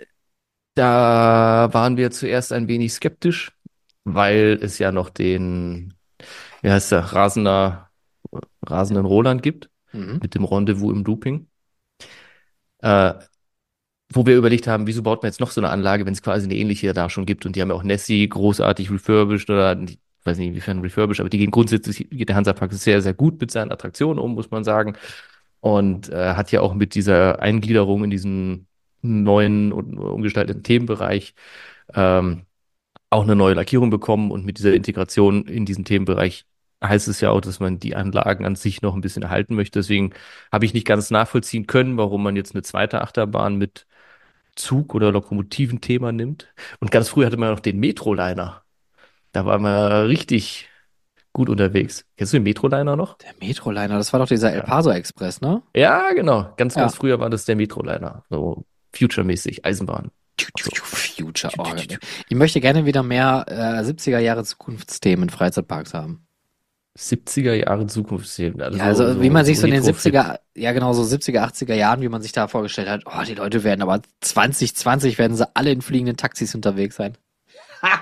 Da waren wir zuerst ein wenig skeptisch, weil es ja noch wie heißt der, rasenden Roland gibt, Mhm. mit dem Rendezvous im Looping. Äh, Wo wir überlegt haben, wieso baut man jetzt noch so eine Anlage, wenn es quasi eine ähnliche da schon gibt und die haben ja auch Nessie großartig refurbished ich weiß nicht, inwiefern refurbished, aber die gehen grundsätzlich, geht der Hansapark sehr, sehr gut mit seinen Attraktionen um, muss man sagen. Und hat ja auch mit dieser Eingliederung in diesen neuen und umgestalteten Themenbereich ähm, auch eine neue Lackierung bekommen und mit dieser Integration in diesen Themenbereich heißt es ja auch, dass man die Anlagen an sich noch ein bisschen erhalten möchte. Deswegen habe ich nicht ganz nachvollziehen können, warum man jetzt eine zweite Achterbahn mit Zug- oder Lokomotiventhema nimmt. Und ganz früh hatte man noch den Metroliner. Da war man richtig gut unterwegs. Kennst du den Metroliner noch? Der Metroliner, das war doch dieser El Ja. Paso Express, ne? Ja, genau. Ganz, ganz Ja. früher war das der Metroliner. So future-mäßig, Eisenbahn. So. Future. Oh, ich möchte gerne wieder mehr 70er Jahre Zukunftsthemen in Freizeitparks haben. 70er Jahre Zukunftsszenen, Ja, also also wie man so sich so in den Retrofit. 70er, ja genau, so 70er, 80er Jahren, wie man sich da vorgestellt hat, oh, die Leute werden aber 2020 werden sie alle in fliegenden Taxis unterwegs sein. Ha!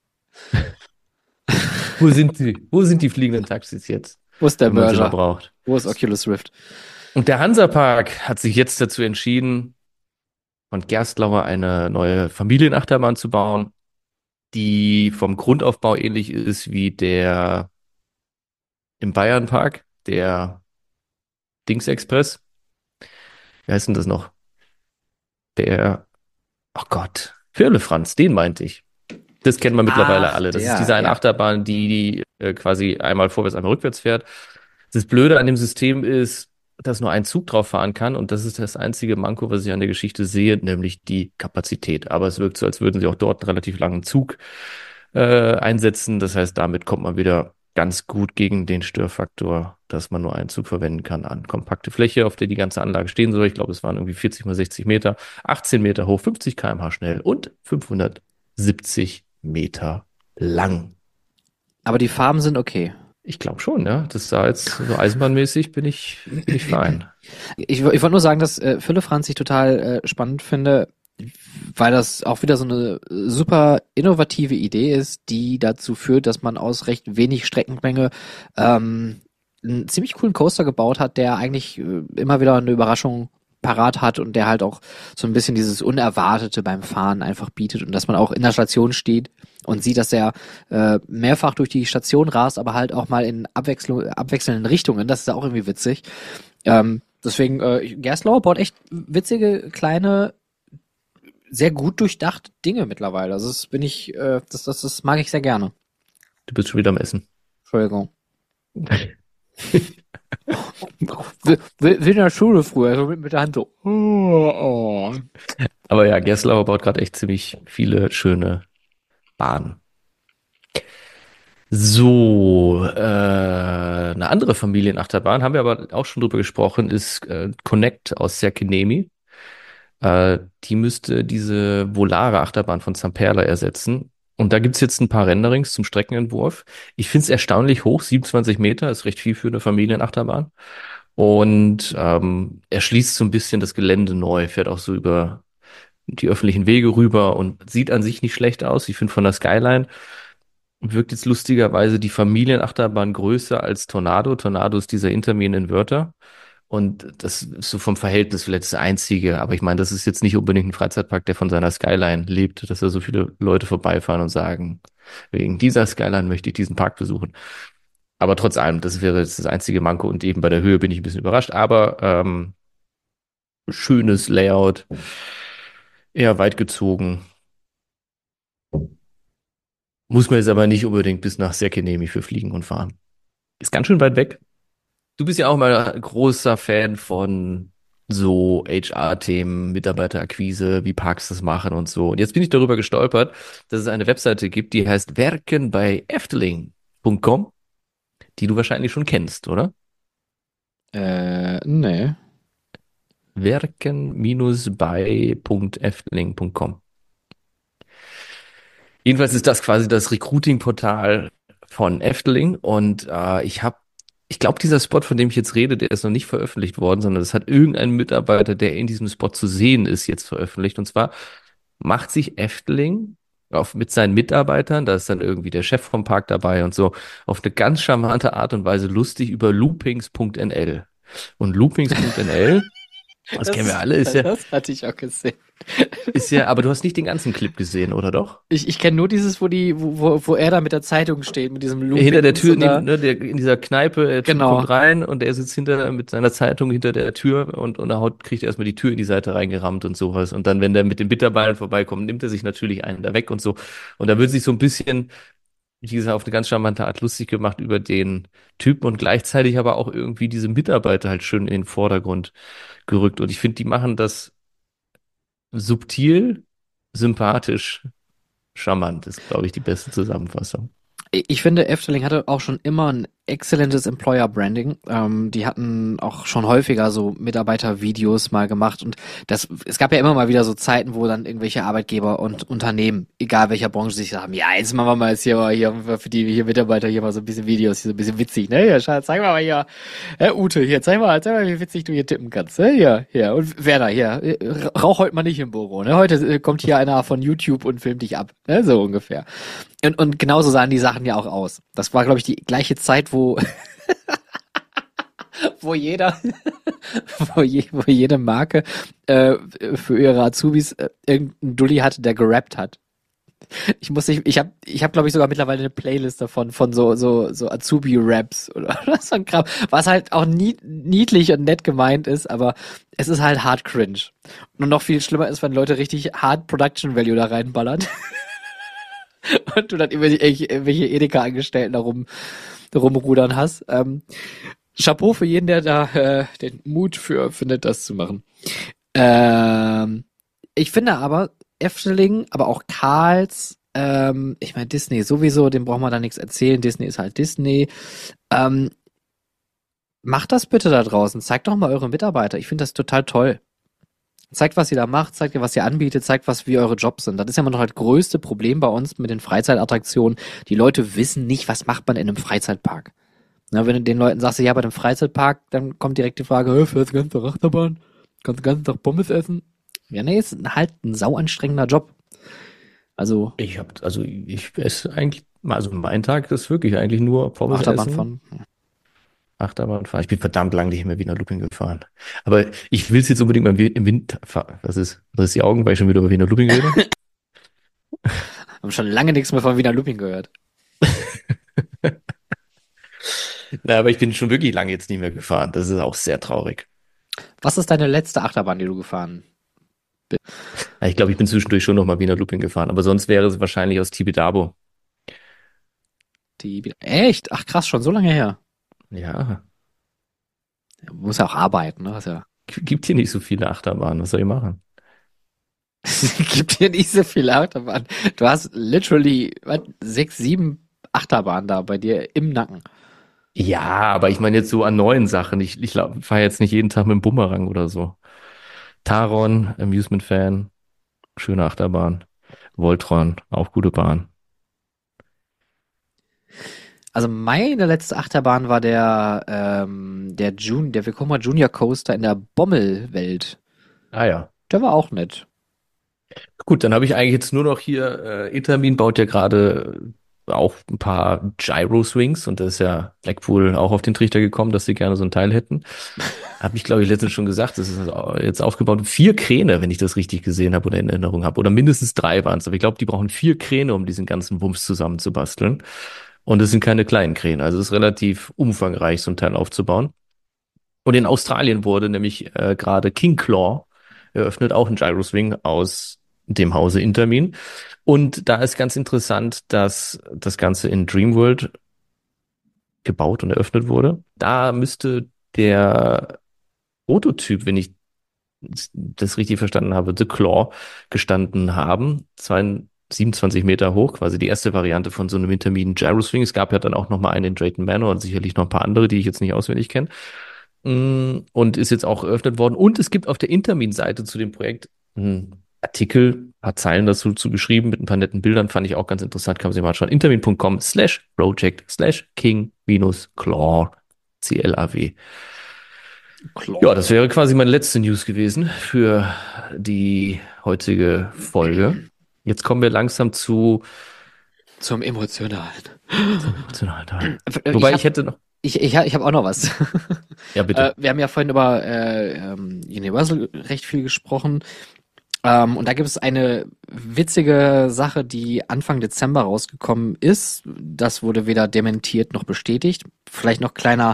Wo sind sie? Wo sind die fliegenden Taxis jetzt, Wo ist der wenn man sie mal Merger? braucht? Wo ist Oculus Rift? Und der Hansapark hat sich jetzt dazu entschieden, von Gerstlauer eine neue Familienachterbahn zu bauen, die vom Grundaufbau ähnlich ist wie der im Bayernpark, der Dings Express. Wie heißt denn das noch? Der, oh Gott, Firlefanz, den meinte ich. Das kennt man mittlerweile Ach, alle. Das ist der, diese eine ja. Achterbahn, die quasi einmal vorwärts, einmal rückwärts fährt. Das Blöde an dem System ist, dass nur ein Zug drauf fahren kann und das ist das einzige Manko, was ich an der Geschichte sehe, nämlich die Kapazität. Aber es wirkt so, als würden sie auch dort einen relativ langen Zug einsetzen. Das heißt, damit kommt man wieder ganz gut gegen den Störfaktor, dass man nur einen Zug verwenden kann an kompakte Fläche, auf der die ganze Anlage stehen soll. Ich glaube, es waren irgendwie 40 mal 60 Meter, 18 Meter hoch, 50 km/h schnell und 570 Meter lang. Aber die Farben sind okay. Ich glaube schon, ja. Das sah jetzt so eisenbahnmäßig, bin ich fein. Ich wollte nur sagen, dass Firlefanz ich total spannend finde, weil das auch wieder so eine super innovative Idee ist, die dazu führt, dass man aus recht wenig Streckenmenge einen ziemlich coolen Coaster gebaut hat, der eigentlich immer wieder eine Überraschung parat hat und der halt auch so ein bisschen dieses Unerwartete beim Fahren einfach bietet und dass man auch in der Station steht und sieht, dass er mehrfach durch die Station rast, aber halt auch mal in abwechselnden Richtungen. Das ist ja auch irgendwie witzig. Deswegen, Gerstlauer baut echt witzige, kleine, sehr gut durchdachte Dinge mittlerweile. Also das bin ich, das mag ich sehr gerne. Du bist schon wieder am Essen. Entschuldigung. Wie in der Schule früher, so mit der Hand so. Oh. Aber ja, Gerstlauer baut gerade echt ziemlich viele schöne Bahnen. So, eine andere Familienachterbahn, haben wir aber auch schon drüber gesprochen, ist Connect aus Serkenemi. Die müsste diese Volare Achterbahn von Zamperla ersetzen. Und da gibt's jetzt ein paar Renderings zum Streckenentwurf. Ich finde es erstaunlich hoch, 27 Meter, ist recht viel für eine Familienachterbahn. Und erschließt so ein bisschen das Gelände neu, fährt auch so über die öffentlichen Wege rüber und sieht an sich nicht schlecht aus. Ich finde von der Skyline wirkt jetzt lustigerweise die Familienachterbahn größer als Tornado. Tornado ist dieser Intermin-Inverter. Und das ist so vom Verhältnis vielleicht das Einzige. Aber ich meine, das ist jetzt nicht unbedingt ein Freizeitpark, der von seiner Skyline lebt, dass da so viele Leute vorbeifahren und sagen, wegen dieser Skyline möchte ich diesen Park besuchen. Aber trotz allem, das wäre jetzt das einzige Manko und eben bei der Höhe bin ich ein bisschen überrascht. Aber schönes Layout, eher weit gezogen. Muss man jetzt aber nicht unbedingt bis nach Serkenemi für fliegen und fahren. Ist ganz schön weit weg. Du bist ja auch mal ein großer Fan von so HR-Themen, Mitarbeiterakquise, wie Parks das machen und so. Und jetzt bin ich darüber gestolpert, dass es eine Webseite gibt, die heißt werkenbeiefteling.com, die du wahrscheinlich schon kennst, oder? Nee. Werken-bei.efteling.com. Jedenfalls ist das quasi das Recruiting-Portal von Efteling und ich glaube, dieser Spot, von dem ich jetzt rede, der ist noch nicht veröffentlicht worden, sondern das hat irgendein Mitarbeiter, der in diesem Spot zu sehen ist, jetzt veröffentlicht. Und zwar macht sich Efteling mit seinen Mitarbeitern, da ist dann irgendwie der Chef vom Park dabei und so, auf eine ganz charmante Art und Weise lustig über loopings.nl. Und loopings.nl, das kennen wir alle, Das hatte ich auch gesehen. aber du hast nicht den ganzen Clip gesehen, oder doch? Ich kenne nur dieses, wo er da mit der Zeitung steht, mit diesem Hinter der Loopings Tür, und da. neben, ne, in dieser Kneipe, der Typ kommt Genau. rein und er sitzt hinter mit seiner Zeitung hinter der Tür und er kriegt erstmal die Tür in die Seite reingerammt und sowas. Und dann, wenn der mit den Bitterballen vorbeikommt, nimmt er sich natürlich einen da weg und so. Und da wird sich so ein bisschen, wie gesagt, auf eine ganz charmante Art lustig gemacht über den Typen und gleichzeitig aber auch irgendwie diese Mitarbeiter halt schön in den Vordergrund gerückt. Und ich finde, die machen das subtil, sympathisch, charmant, ist, glaube ich, die beste Zusammenfassung. Ich finde, Efteling hatte auch schon immer einen exzellentes Employer Branding. Die hatten auch schon häufiger so Mitarbeitervideos mal gemacht und es gab ja immer mal wieder so Zeiten, wo dann irgendwelche Arbeitgeber und Unternehmen, egal welcher Branche, sich sagen, ja, jetzt machen wir mal jetzt hier für die hier Mitarbeiter hier mal so ein bisschen Videos, hier so ein bisschen witzig, ne? Ja, zeig mal hier, Ute, hier, zeig mal, wie witzig du hier tippen kannst, ne? Hier, und Werner, hier, rauch heute mal nicht im Büro, ne? Heute kommt hier einer von YouTube und filmt dich ab, ne? So ungefähr. Und genauso sahen die Sachen ja auch aus. Das war, glaube ich, die gleiche Zeit, wo wo jede Marke für ihre Azubis irgendeinen Dulli hatte, der gerappt hat. Ich habe glaube ich sogar mittlerweile eine Playlist davon von so Azubi-Raps oder so ein Kram, was halt auch niedlich und nett gemeint ist, aber es ist halt hart cringe. Und noch viel schlimmer ist, wenn Leute richtig hart Production Value da reinballern. Und du dann irgendwelche Edeka-Angestellten da rumrudern hast. Chapeau für jeden, der da den Mut für findet, das zu machen. Ich finde aber, Efteling, aber auch Karls, ich meine Disney sowieso, dem braucht man da nichts erzählen. Disney ist halt Disney. Macht das bitte da draußen. Zeigt doch mal eure Mitarbeiter. Ich finde das total toll. Zeigt, was ihr da macht, zeigt ihr, was ihr anbietet, zeigt, wie eure Jobs sind. Das ist ja immer noch das größte Problem bei uns mit den Freizeitattraktionen. Die Leute wissen nicht, was macht man in einem Freizeitpark. Na, wenn du den Leuten sagst, ja, bei einem Freizeitpark, dann kommt direkt die Frage, fährst du ganze Achterbahn? Kannst du den ganzen Tag Pommes essen? Ja, nee, ist halt ein sauanstrengender Job. Also Ich esse eigentlich, also mein Tag ist wirklich eigentlich nur Pommes Achterbahn essen. von. Achterbahn fahren. Ich bin verdammt lang nicht mehr Wiener Looping gefahren. Aber ich will es jetzt unbedingt mal im Winter fahren. Was ist die Augen, weil ich schon wieder über Wiener Looping rede? Haben schon lange nichts mehr von Wiener Looping gehört. Na, aber ich bin schon wirklich lange jetzt nicht mehr gefahren. Das ist auch sehr traurig. Was ist deine letzte Achterbahn, die du gefahren bist? Ich glaube, ich bin zwischendurch schon noch mal Wiener Looping gefahren. Aber sonst wäre es wahrscheinlich aus Tibidabo. Echt? Ach krass, schon so lange her. Ja, Muss ja auch arbeiten, ne? Das ist ja. gibt hier nicht so viele Achterbahnen. Was soll ich machen? Es gibt hier nicht so viele Achterbahnen. Du hast literally 6, 7 Achterbahnen da bei dir im Nacken. Ja, aber ich meine jetzt so an neuen Sachen. Ich fahre jetzt nicht jeden Tag mit dem Bumerang oder so. Taron, Amusement Fan, schöne Achterbahn. Voltron, auch gute Bahn. Also meine letzte Achterbahn war der Vekoma Junior Coaster in der Bommelwelt. Ah ja. Der war auch nett. Gut, dann habe ich eigentlich jetzt nur noch hier, Intermin baut ja gerade auch ein paar Gyro-Swings und da ist ja Blackpool auch auf den Trichter gekommen, dass sie gerne so ein Teil hätten. Habe ich, glaube ich, letztens schon gesagt, das ist jetzt aufgebaut. 4 Kräne, wenn ich das richtig gesehen habe oder in Erinnerung habe. Oder mindestens 3 waren es. Aber ich glaube, die brauchen 4 Kräne, um diesen ganzen Wumms zusammenzubasteln. Und es sind keine kleinen Kräne. Also es ist relativ umfangreich, so ein Teil aufzubauen. Und in Australien wurde nämlich gerade King Claw eröffnet, auch ein Gyroswing aus dem Hause Intamin. Und da ist ganz interessant, dass das Ganze in Dreamworld gebaut und eröffnet wurde. Da müsste der Prototyp, wenn ich das richtig verstanden habe, The Claw gestanden haben. 27 Meter hoch, quasi die erste Variante von so einem Intamin Gyroswing. Es gab ja dann auch noch mal einen in Drayton Manor und sicherlich noch ein paar andere, die ich jetzt nicht auswendig kenne. Und ist jetzt auch eröffnet worden. Und es gibt auf der Intamin-Seite zu dem Projekt einen Artikel, ein paar Zeilen dazu geschrieben mit ein paar netten Bildern, fand ich auch ganz interessant. Kann man sich mal anschauen. Intermin.com/project/king-claw, CLAW. Klar. Ja, das wäre quasi meine letzte News gewesen für die heutige Folge. Jetzt kommen wir langsam zum Emotionalen. emotionalen Teil. Ich Wobei hab, ich hätte noch. ich habe auch noch was. Ja, bitte. Wir haben ja vorhin über Universal recht viel gesprochen. Und da gibt es eine witzige Sache, die Anfang Dezember rausgekommen ist. Das wurde weder dementiert noch bestätigt. Vielleicht noch kleiner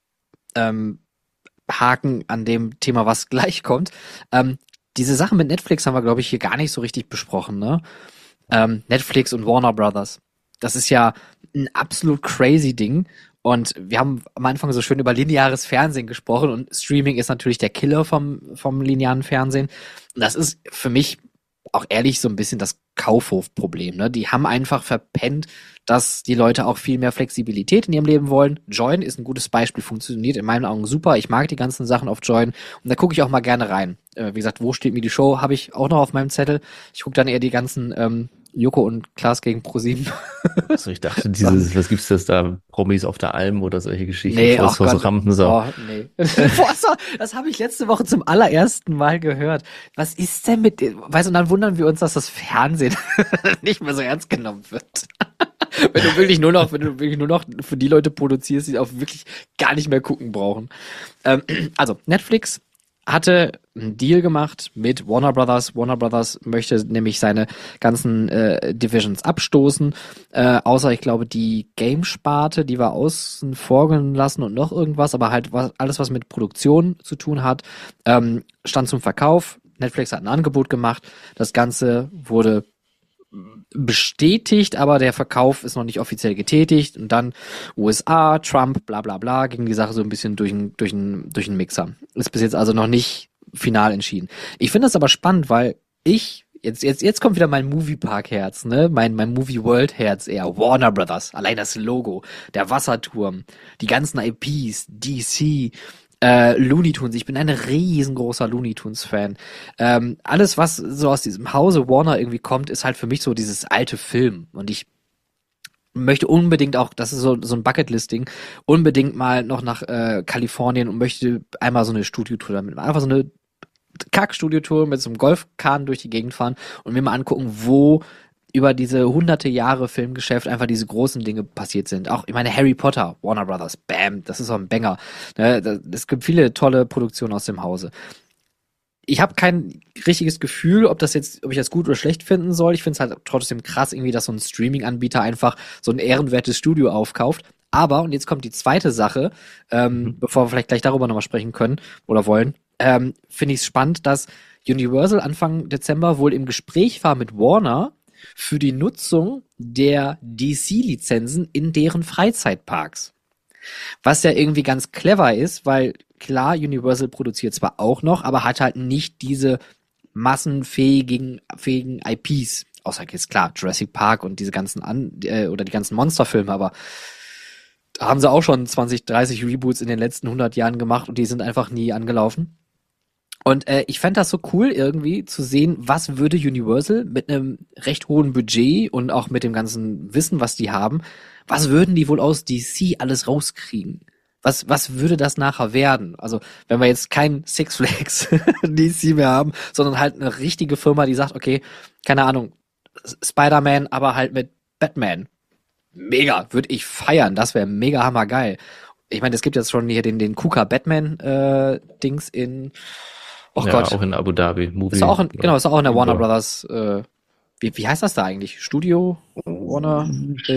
Haken an dem Thema, was gleich kommt. Diese Sache mit Netflix haben wir, glaube ich, hier gar nicht so richtig besprochen, ne? Netflix und Warner Brothers. Das ist ja ein absolut crazy Ding. Und wir haben am Anfang so schön über lineares Fernsehen gesprochen und Streaming ist natürlich der Killer vom linearen Fernsehen. Und das ist für mich auch ehrlich so ein bisschen das Kaufhofproblem, ne? Die haben einfach verpennt, dass die Leute auch viel mehr Flexibilität in ihrem Leben wollen. Join ist ein gutes Beispiel, funktioniert in meinen Augen super. Ich mag die ganzen Sachen auf Join und da gucke ich auch mal gerne rein. Wie gesagt, wo steht mir die Show? Habe ich auch noch auf meinem Zettel. Ich gucke dann eher die ganzen Joko und Klaas gegen ProSieben. Also ich dachte, was gibt's das da, Promis auf der Alm oder solche Geschichten, Nee, aus Rampensau. Oh, nee. Boah, das habe ich letzte Woche zum allerersten Mal gehört. Was ist denn mit, weißt du, und dann wundern wir uns, dass das Fernsehen nicht mehr so ernst genommen wird. Wenn du wirklich nur noch für die Leute produzierst, die auch wirklich gar nicht mehr gucken brauchen. Also, Netflix hatte einen Deal gemacht mit Warner Brothers. Warner Brothers möchte nämlich seine ganzen Divisions abstoßen. Außer, ich glaube, die Game-Sparte, die war außen vor gelassen und noch irgendwas, aber halt alles, was mit Produktion zu tun hat, stand zum Verkauf. Netflix hat ein Angebot gemacht. Das Ganze wurde bestätigt, aber der Verkauf ist noch nicht offiziell getätigt und dann USA, Trump, bla bla bla, ging die Sache so ein bisschen durch einen Mixer. Ist bis jetzt also noch nicht final entschieden. Ich finde das aber spannend, weil jetzt kommt wieder mein Moviepark-Herz, ne? Mein Movie World-Herz eher. Warner Brothers, allein das Logo, der Wasserturm, die ganzen IPs, DC, Looney Tunes. Ich bin ein riesengroßer Looney Tunes-Fan. Alles, was so aus diesem Hause Warner irgendwie kommt, ist halt für mich so dieses alte Film. Und ich möchte unbedingt auch, das ist so ein Bucketlist-Ding, unbedingt mal noch nach Kalifornien und möchte einmal so eine Studiotour damit machen. Einfach so eine Kack-Studiotour mit so einem Golfkahn durch die Gegend fahren und mir mal angucken, wo über diese hunderte Jahre Filmgeschäft einfach diese großen Dinge passiert sind. Auch, ich meine, Harry Potter, Warner Brothers, bam, das ist auch ein Banger. Es gibt viele tolle Produktionen aus dem Hause. Ich habe kein richtiges Gefühl, ob ich das gut oder schlecht finden soll. Ich finde es halt trotzdem krass, irgendwie, dass so ein Streaming-Anbieter einfach so ein ehrenwertes Studio aufkauft. Aber, und jetzt kommt die zweite Sache, bevor wir vielleicht gleich darüber nochmal sprechen können oder wollen, finde ich es spannend, dass Universal Anfang Dezember wohl im Gespräch war mit Warner für die Nutzung der DC-Lizenzen in deren Freizeitparks. Was ja irgendwie ganz clever ist, weil klar, Universal produziert zwar auch noch, aber hat halt nicht diese massenfähigen IPs. Außer jetzt klar, Jurassic Park und diese ganzen oder die ganzen Monsterfilme, aber da haben sie auch schon 20, 30 Reboots in den letzten 100 Jahren gemacht und die sind einfach nie angelaufen. Und ich fände das so cool irgendwie zu sehen, was würde Universal mit einem recht hohen Budget und auch mit dem ganzen Wissen, was die haben, was würden die wohl aus DC alles rauskriegen? Was würde das nachher werden? Also, wenn wir jetzt kein Six Flags DC mehr haben, sondern halt eine richtige Firma, die sagt, okay, keine Ahnung, Spider-Man, aber halt mit Batman. Mega, würde ich feiern, das wäre mega hammergeil. Ich meine, es gibt jetzt schon hier den KUKA Batman Dings in Ja, Gott. auch in Abu Dhabi. Movie. Ist auch in der Warner Indoor. Brothers, wie heißt das da eigentlich? Studio? Warner?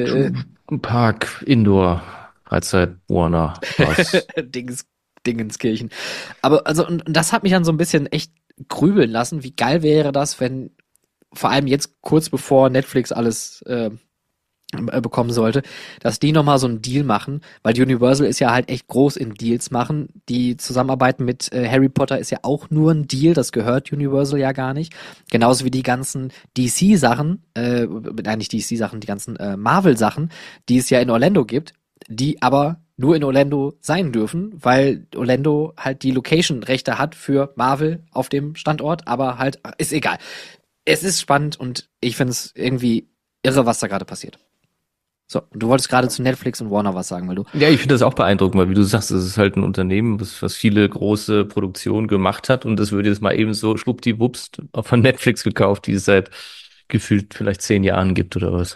Park, Indoor, Freizeit, Warner, was? Dingenskirchen. Aber also, und das hat mich dann so ein bisschen echt grübeln lassen. Wie geil wäre das, wenn vor allem jetzt kurz bevor Netflix alles bekommen sollte, dass die nochmal so einen Deal machen, weil Universal ist ja halt echt groß in Deals machen. Die Zusammenarbeit mit Harry Potter ist ja auch nur ein Deal, das gehört Universal ja gar nicht. Genauso wie die ganzen DC-Sachen, nicht DC-Sachen, die ganzen Marvel-Sachen, die es ja in Orlando gibt, die aber nur in Orlando sein dürfen, weil Orlando halt die Location-Rechte hat für Marvel auf dem Standort, aber halt, ist egal. Es ist spannend und ich finde es irgendwie irre, was da gerade passiert. So, du wolltest gerade zu Netflix und Warner was sagen, weil du. Ja, ich finde das auch beeindruckend, weil wie du sagst, es ist halt ein Unternehmen, was viele große Produktionen gemacht hat und das wird jetzt mal eben so schwuppdiwupps von Netflix gekauft, die es seit gefühlt vielleicht 10 Jahren gibt oder was.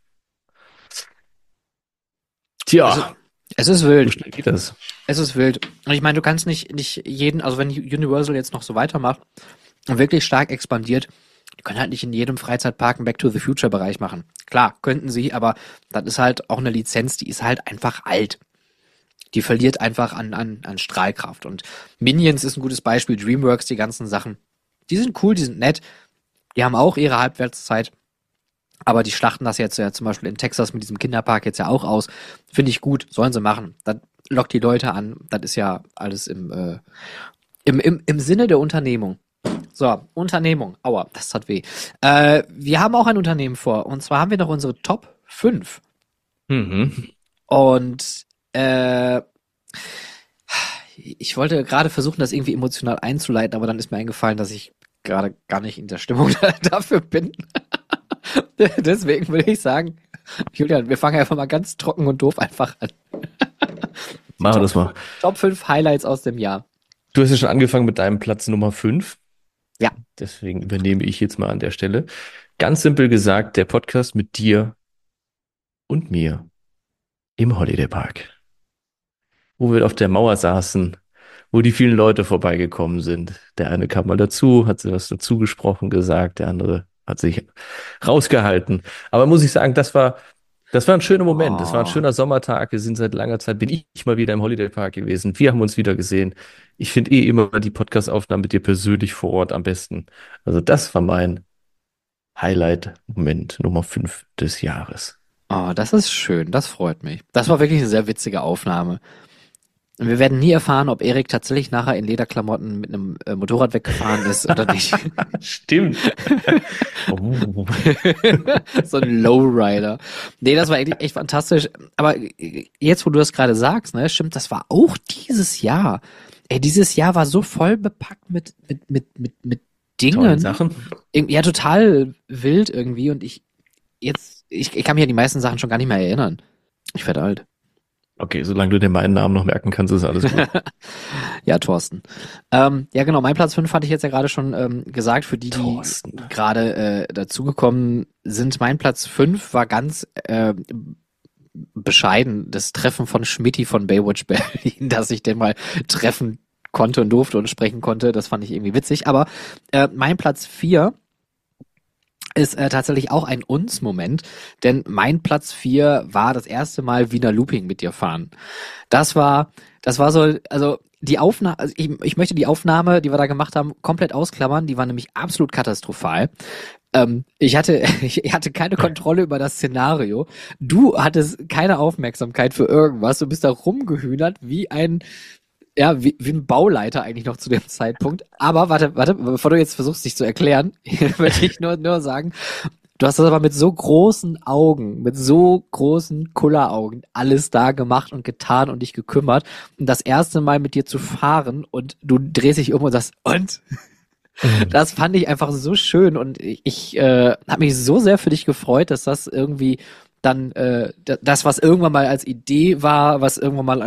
Tja, Es ist so wild. schnell geht das. Es ist wild. Und ich meine, du kannst nicht jeden, also wenn Universal jetzt noch so weitermacht und wirklich stark expandiert, die können halt nicht in jedem Freizeitpark einen Back to the Future Bereich machen. Klar, könnten sie, aber das ist halt auch eine Lizenz, die ist halt einfach alt. Die verliert einfach an Strahlkraft. Und Minions ist ein gutes Beispiel, DreamWorks, die ganzen Sachen. Die sind cool, die sind nett, die haben auch ihre Halbwertszeit. Aber die schlachten das jetzt ja zum Beispiel in Texas mit diesem Kinderpark jetzt ja auch aus. Finde ich gut, sollen sie machen. Das lockt die Leute an. Das ist ja alles im Sinne der Unternehmung. So, Unternehmung. Aua, das tat weh. Wir haben auch ein Unternehmen vor. Und zwar haben wir noch unsere Top 5. Mhm. Und ich wollte gerade versuchen, das irgendwie emotional einzuleiten, aber dann ist mir eingefallen, dass ich gerade gar nicht in der Stimmung dafür bin. Deswegen würde ich sagen, Julian, wir fangen einfach mal ganz trocken und doof einfach an. Die Machen wir das mal. Top 5 Highlights aus dem Jahr. Du hast ja schon angefangen mit deinem Platz Nummer 5. Ja. Deswegen übernehme ich jetzt mal an der Stelle. Ganz simpel gesagt, der Podcast mit dir und mir im Holiday Park, wo wir auf der Mauer saßen, wo die vielen Leute vorbeigekommen sind. Der eine kam mal dazu, hat was dazu gesprochen, gesagt, der andere hat sich rausgehalten. Aber muss ich sagen, das war ein schöner Moment. Das war ein Oh. schöner Sommertag. Wir sind seit langer Zeit, bin ich mal wieder im Holiday Park gewesen. Wir haben uns wieder gesehen. Ich finde immer die Podcast-Aufnahmen mit dir persönlich vor Ort am besten. Also das war mein Highlight-Moment Nummer 5 des Jahres. Oh, das ist schön, das freut mich. Das war wirklich eine sehr witzige Aufnahme. Und wir werden nie erfahren, ob Erik tatsächlich nachher in Lederklamotten mit einem Motorrad weggefahren ist oder nicht. Stimmt. Oh. So ein Lowrider. Nee, das war eigentlich echt fantastisch. Aber jetzt, wo du das gerade sagst, ne, stimmt, das war auch dieses Jahr. Ey, dieses Jahr war so voll bepackt mit Tollen Dingen. Sachen. Ja, total wild irgendwie. Und ich kann mich an die meisten Sachen schon gar nicht mehr erinnern. Ich werde alt. Okay, solange du dir meinen Namen noch merken kannst, ist alles gut. Ja, Thorsten. Ja, genau, mein Platz 5 hatte ich jetzt ja gerade schon gesagt, für die Thorsten. gerade dazugekommen sind. Mein Platz 5 war ganz bescheiden, das Treffen von Schmidti von Baywatch Berlin, dass ich den mal treffen konnte und durfte und sprechen konnte. Das fand ich irgendwie witzig. Aber mein Platz 4 ist tatsächlich auch ein Uns-Moment, denn mein Platz 4 war das erste Mal Wiener Looping mit dir fahren. Das war so, also die Aufnahme, also ich möchte die Aufnahme, die wir da gemacht haben, komplett ausklammern. Die war nämlich absolut katastrophal. Ich hatte keine Kontrolle über das Szenario. Du hattest keine Aufmerksamkeit für irgendwas. Du bist da rumgehühnert wie wie ein Bauleiter eigentlich noch zu dem Zeitpunkt. Aber warte, bevor du jetzt versuchst, dich zu erklären, möchte ich nur sagen, du hast das aber mit so großen Augen, mit so großen Kulleraugen alles da gemacht und getan und dich gekümmert. Und das erste Mal mit dir zu fahren und du drehst dich um und sagst, und? Das fand ich einfach so schön und ich habe mich so sehr für dich gefreut, dass das irgendwie dann das, was irgendwann mal als Idee war, was irgendwann mal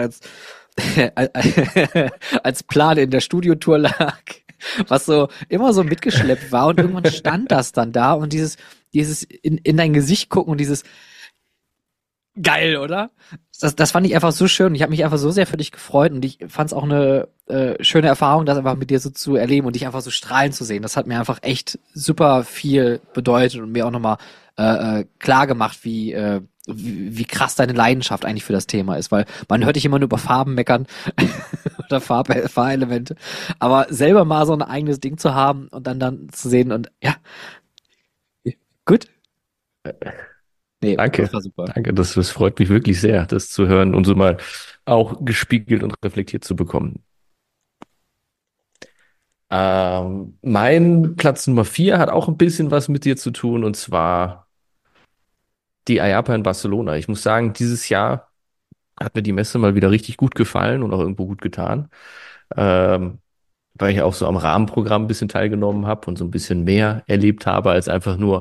als Plan in der Studiotour lag, was so immer so mitgeschleppt war und irgendwann stand das dann da und dieses in dein Gesicht gucken und dieses geil, oder? Das fand ich einfach so schön und ich habe mich einfach so sehr für dich gefreut und ich fand es auch eine schöne Erfahrung, das einfach mit dir so zu erleben und dich einfach so strahlen zu sehen. Das hat mir einfach echt super viel bedeutet und mir auch nochmal klar gemacht, wie krass deine Leidenschaft eigentlich für das Thema ist, weil man hört dich immer nur über Farben meckern oder Fahrelemente, aber selber mal so ein eigenes Ding zu haben und dann zu sehen und ja, gut. Nee, Danke, das war super. danke, das freut mich wirklich sehr, das zu hören und so mal auch gespiegelt und reflektiert zu bekommen. Mein Platz Nummer 4 hat auch ein bisschen was mit dir zu tun und zwar die IAPA in Barcelona. Ich muss sagen, dieses Jahr hat mir die Messe mal wieder richtig gut gefallen und auch irgendwo gut getan, ähm, weil ich auch so am Rahmenprogramm ein bisschen teilgenommen habe und so ein bisschen mehr erlebt habe als einfach nur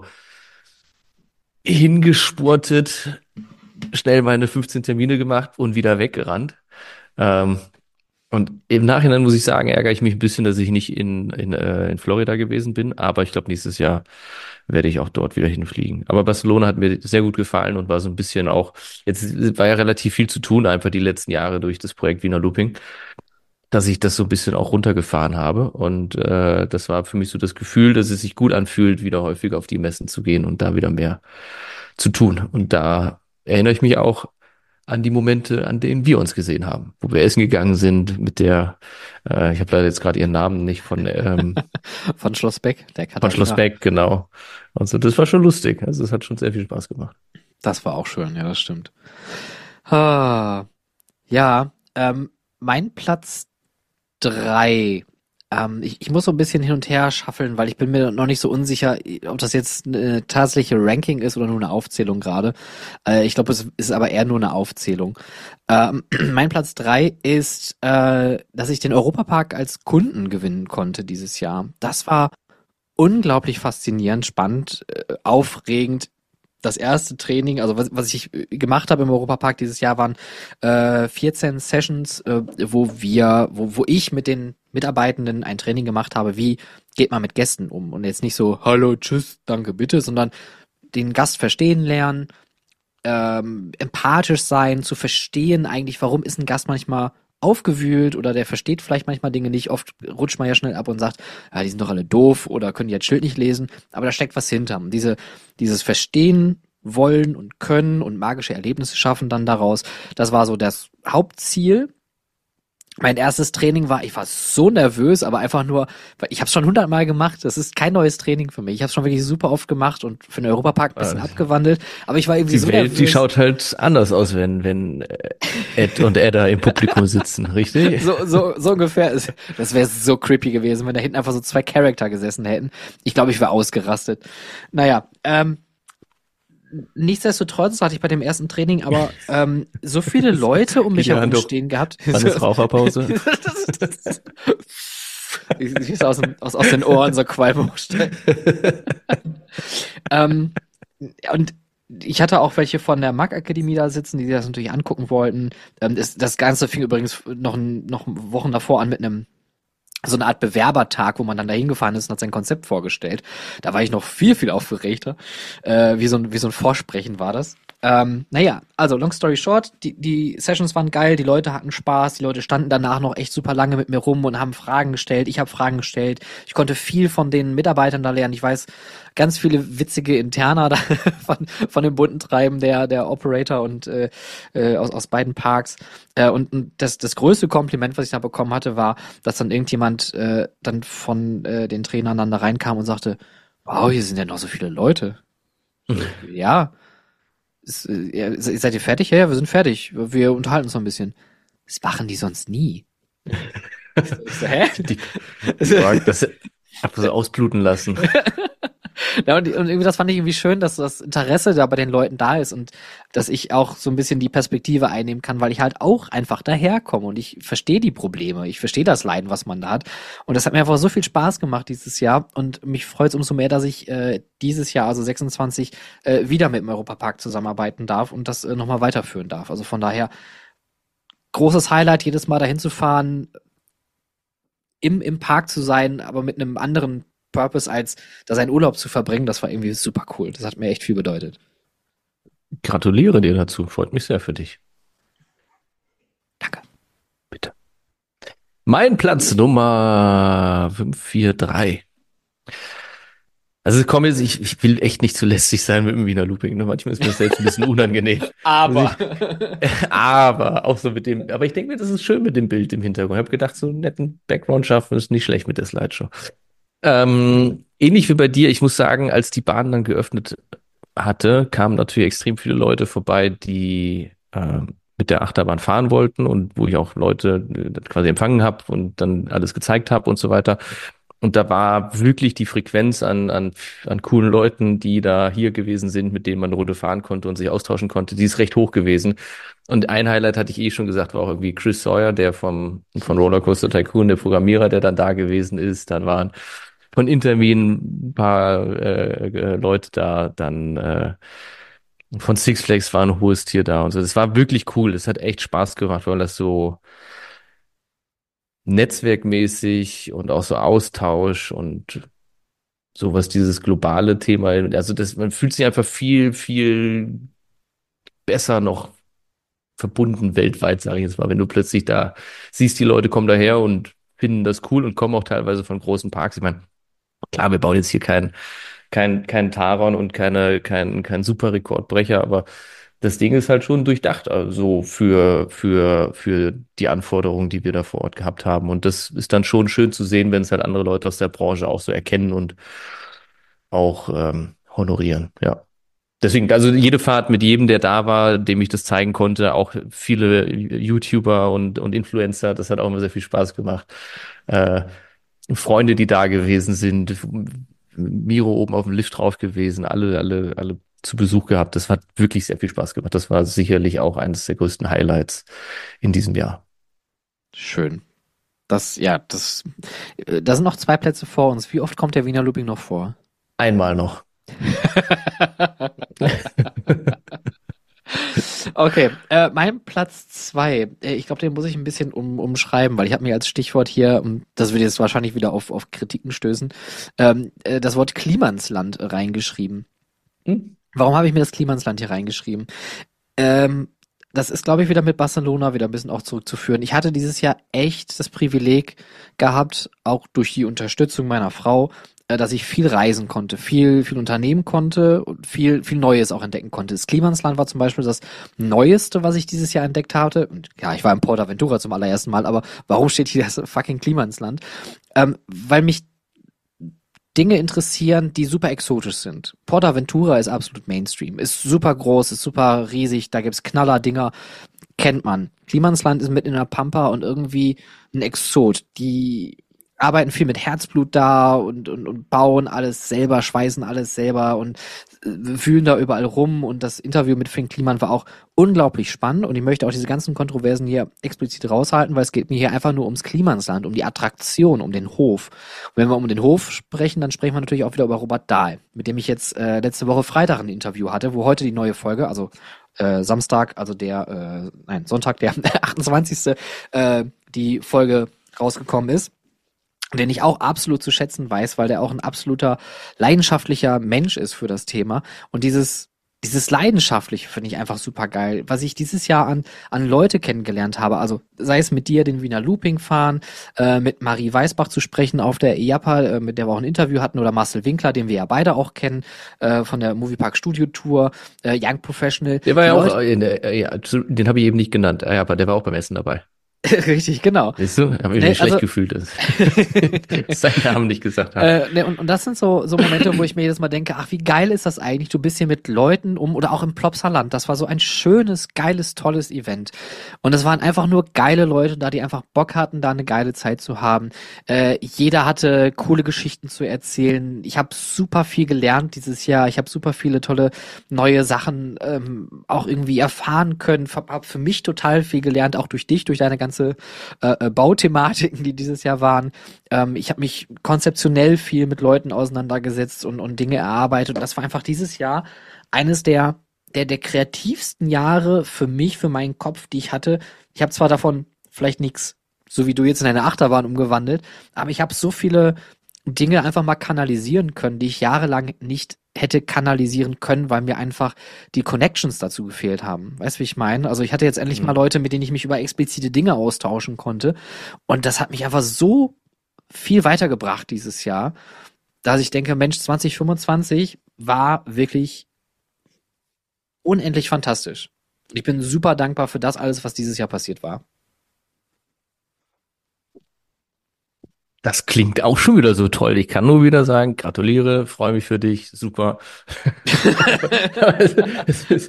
hingespurtet, schnell meine 15 Termine gemacht und wieder weggerannt. Ähm, und im Nachhinein muss ich sagen, ärgere ich mich ein bisschen, dass ich nicht in Florida gewesen bin. Aber ich glaube, nächstes Jahr werde ich auch dort wieder hinfliegen. Aber Barcelona hat mir sehr gut gefallen und war so ein bisschen auch, jetzt war ja relativ viel zu tun, einfach die letzten Jahre durch das Projekt Wiener Looping, dass ich das so ein bisschen auch runtergefahren habe. Und das war für mich so das Gefühl, dass es sich gut anfühlt, wieder häufiger auf die Messen zu gehen und da wieder mehr zu tun. Und da erinnere ich mich auch an die Momente, an denen wir uns gesehen haben, wo wir essen gegangen sind mit ich habe leider jetzt gerade ihren Namen nicht Von Schloss Beck, der von Schloss Katharina. Beck, genau. Also das war schon lustig. Also es hat schon sehr viel Spaß gemacht. Das war auch schön, ja, das stimmt. Ah, ja, mein Platz 3 Ich muss so ein bisschen hin und her schaffeln, weil ich bin mir noch nicht so unsicher, ob das jetzt eine tatsächliche Ranking ist oder nur eine Aufzählung gerade. Ich glaube, es ist aber eher nur eine Aufzählung. Mein Platz 3 ist, dass ich den Europapark als Kunden gewinnen konnte dieses Jahr. Das war unglaublich faszinierend, spannend, aufregend. Das erste Training, also was ich gemacht habe im Europapark dieses Jahr, waren 14 Sessions, wo ich mit den Mitarbeitenden ein Training gemacht habe, wie geht man mit Gästen um. Und jetzt nicht so, hallo, tschüss, danke, bitte, sondern den Gast verstehen lernen, empathisch sein, zu verstehen eigentlich, warum ist ein Gast manchmal aufgewühlt oder der versteht vielleicht manchmal Dinge nicht. Oft rutscht man ja schnell ab und sagt, ja, die sind doch alle doof oder können die das Schild nicht lesen. Aber da steckt was hinter. Und dieses Verstehen wollen und können und magische Erlebnisse schaffen dann daraus, das war so das Hauptziel. Mein erstes Training ich war so nervös, aber einfach nur, weil ich habe es schon 100 Mal gemacht. Das ist kein neues Training für mich. Ich habe es schon wirklich super oft gemacht und für den Europapark ein bisschen abgewandelt. Aber ich war irgendwie Die so Welt, nervös. die schaut halt anders aus, wenn Ed und Edda im Publikum sitzen, richtig? So ungefähr. Das wäre so creepy gewesen, wenn da hinten einfach so zwei Charakter gesessen hätten. Ich glaube, ich wäre ausgerastet. Naja, nichtsdestotrotz hatte ich bei dem ersten Training aber so viele Leute um mich herum stehen gehabt. Wann ist Raucherpause? Ich ist aus den Ohren so Qualm hochstellen. Und ich hatte auch welche von der Mag-Akademie da sitzen, die das natürlich angucken wollten. Das Ganze fing übrigens noch Wochen davor an mit so eine Art Bewerbertag, wo man dann da hingefahren ist und hat sein Konzept vorgestellt. Da war ich noch viel aufgeregter. Wie so ein Vorsprechen war das. Naja, also long story short, die Sessions waren geil, die Leute hatten Spaß, die Leute standen danach noch echt super lange mit mir rum und haben Fragen gestellt. Ich habe Fragen gestellt. Ich konnte viel von den Mitarbeitern da lernen. Ich weiß ganz viele witzige Interna da von dem bunten Treiben der Operator und aus beiden Parks. Und das größte Kompliment, was ich da bekommen hatte, war, dass dann irgendjemand dann von den Trainern dann da reinkam und sagte, wow, hier sind ja noch so viele Leute. Ja. Seid ihr fertig? Ja, wir sind fertig. Wir unterhalten uns noch ein bisschen. Das machen die sonst nie. Ich so, hä? Die das einfach so ausbluten lassen. Ja, und irgendwie das fand ich irgendwie schön, dass das Interesse da bei den Leuten da ist und dass ich auch so ein bisschen die Perspektive einnehmen kann, weil ich halt auch einfach daherkomme und ich verstehe die Probleme, ich verstehe das Leiden, was man da hat. Und das hat mir einfach so viel Spaß gemacht dieses Jahr und mich freut es umso mehr, dass ich dieses Jahr, also 26, wieder mit dem Europapark zusammenarbeiten darf und das nochmal weiterführen darf. Also von daher großes Highlight, jedes Mal dahin zu fahren, im Park zu sein, aber mit einem anderen Purpose, als da seinen Urlaub zu verbringen. Das war irgendwie super cool. Das hat mir echt viel bedeutet. Gratuliere dir dazu. Freut mich sehr für dich. Danke. Bitte. Mein Platz Nummer 543. Also komm jetzt, ich will echt nicht zu lästig sein mit dem Wiener Looping. Ne? Manchmal ist mir das selbst ein bisschen unangenehm. Aber Auch so mit dem, aber ich denke mir, das ist schön mit dem Bild im Hintergrund. Ich habe gedacht, so einen netten Background schaffen ist nicht schlecht mit der Slideshow. Ähnlich wie bei dir, ich muss sagen, als die Bahn dann geöffnet hatte, kamen natürlich extrem viele Leute vorbei, die mit der Achterbahn fahren wollten und wo ich auch Leute quasi empfangen habe und dann alles gezeigt habe und so weiter. Und da war wirklich die Frequenz an coolen Leuten, die da hier gewesen sind, mit denen man eine Runde fahren konnte und sich austauschen konnte, die ist recht hoch gewesen. Und ein Highlight hatte ich schon gesagt, war auch irgendwie Chris Sawyer, der von Rollercoaster Tycoon, der Programmierer, der dann da gewesen ist. Dann waren von Intermin ein paar Leute da, dann von Six Flags war ein hohes Tier da und so. Das war wirklich cool. Es hat echt Spaß gemacht, weil das so netzwerkmäßig und auch so Austausch und sowas, dieses globale Thema. Also man fühlt sich einfach viel besser noch verbunden weltweit, sage ich jetzt mal, wenn du plötzlich da siehst, die Leute kommen daher und finden das cool und kommen auch teilweise von großen Parks. Ich meine, klar, wir bauen jetzt hier kein Taron und kein Superrekordbrecher, aber das Ding ist halt schon durchdacht, also für die Anforderungen, die wir da vor Ort gehabt haben. Und das ist dann schon schön zu sehen, wenn es halt andere Leute aus der Branche auch so erkennen und auch honorieren, ja. Deswegen, also jede Fahrt mit jedem, der da war, dem ich das zeigen konnte, auch viele YouTuber und Influencer, das hat auch immer sehr viel Spaß gemacht. Freunde, die da gewesen sind, Miro oben auf dem Lift drauf gewesen, alle zu Besuch gehabt. Das hat wirklich sehr viel Spaß gemacht. Das war sicherlich auch eines der größten Highlights in diesem Jahr. Schön. Da sind noch 2 Plätze vor uns. Wie oft kommt der Wiener Looping noch vor? Einmal noch. Okay, mein Platz 2. Ich glaube, den muss ich ein bisschen umschreiben, weil ich habe mir als Stichwort hier, und das wird jetzt wahrscheinlich wieder auf Kritiken stößen, das Wort Klimansland reingeschrieben. Hm? Warum habe ich mir das Klimansland hier reingeschrieben? Ähm, Das ist, glaube ich, wieder mit Barcelona wieder ein bisschen auch zurückzuführen. Ich hatte dieses Jahr echt das Privileg gehabt, auch durch die Unterstützung meiner Frau, dass ich viel reisen konnte, viel unternehmen konnte und viel Neues auch entdecken konnte. Das Klimansland war zum Beispiel das Neueste, was ich dieses Jahr entdeckt hatte. Und ja, ich war in PortAventura zum allerersten Mal, aber warum steht hier das fucking Klimansland? Weil mich Dinge interessieren, die super exotisch sind. PortAventura ist absolut Mainstream, ist super groß, ist super riesig, da gibt's Knaller-Dinger, kennt man. Klimansland ist mitten in der Pampa und irgendwie ein Exot. Die arbeiten viel mit Herzblut da und bauen alles selber, schweißen alles selber und wühlen da überall rum. Und das Interview mit Finn Kliman war auch unglaublich spannend. Und ich möchte auch diese ganzen Kontroversen hier explizit raushalten, weil es geht mir hier einfach nur ums Klimansland, um die Attraktion, um den Hof. Und wenn wir um den Hof sprechen, dann sprechen wir natürlich auch wieder über Robert Dahl, mit dem ich jetzt letzte Woche Freitag ein Interview hatte, wo heute die neue Folge, also Samstag, also Sonntag, der 28. Die Folge rausgekommen ist, den ich auch absolut zu schätzen weiß, weil der auch ein absoluter leidenschaftlicher Mensch ist für das Thema. Und dieses Leidenschaftliche finde ich einfach super geil, was ich dieses Jahr an Leute kennengelernt habe. Also sei es mit dir den Wiener Looping fahren, mit Marie Weißbach zu sprechen auf der IAPA, mit der wir auch ein Interview hatten, oder Marcel Winkler, den wir ja beide auch kennen, von der Moviepark Studio Tour, Young Professional. Der war Die ja auch, Leute, den habe ich eben nicht genannt, ja, aber der war auch beim Essen dabei. richtig, genau. Weißt du, habe ich Nee, mich also schlecht gefühlt, dass ich seinen Namen nicht gesagt habe. und das sind so Momente, wo ich mir jedes Mal denke, ach, wie geil ist das eigentlich? Du bist hier mit Leuten oder auch im Plopsaland. Das war so ein schönes, geiles, tolles Event. Und es waren einfach nur geile Leute da, die einfach Bock hatten, da eine geile Zeit zu haben. Jeder hatte coole Geschichten zu erzählen. Ich habe super viel gelernt dieses Jahr. Ich habe super viele tolle neue Sachen auch irgendwie erfahren können. Hab für mich total viel gelernt, auch durch dich, durch deine ganze Bauthematiken, die dieses Jahr waren. Ich habe mich konzeptionell viel mit Leuten auseinandergesetzt und Dinge erarbeitet. Und das war einfach dieses Jahr eines der kreativsten Jahre für mich, für meinen Kopf, die ich hatte. Ich habe zwar davon vielleicht nichts, so wie du jetzt in eine Achterbahn umgewandelt, aber ich habe so viele Dinge einfach mal kanalisieren können, die ich jahrelang nicht hätte kanalisieren können, weil mir einfach die Connections dazu gefehlt haben. Weißt du, wie ich meine? Also ich hatte jetzt endlich mal Mhm. Leute, mit denen ich mich über explizite Dinge austauschen konnte. Und das hat mich einfach so viel weitergebracht dieses Jahr, dass ich denke, Mensch, 2025 war wirklich unendlich fantastisch. Ich bin super dankbar für das alles, was dieses Jahr passiert war. Das klingt auch schon wieder so toll. Ich kann nur wieder sagen, gratuliere, freue mich für dich, super. Aber es ist,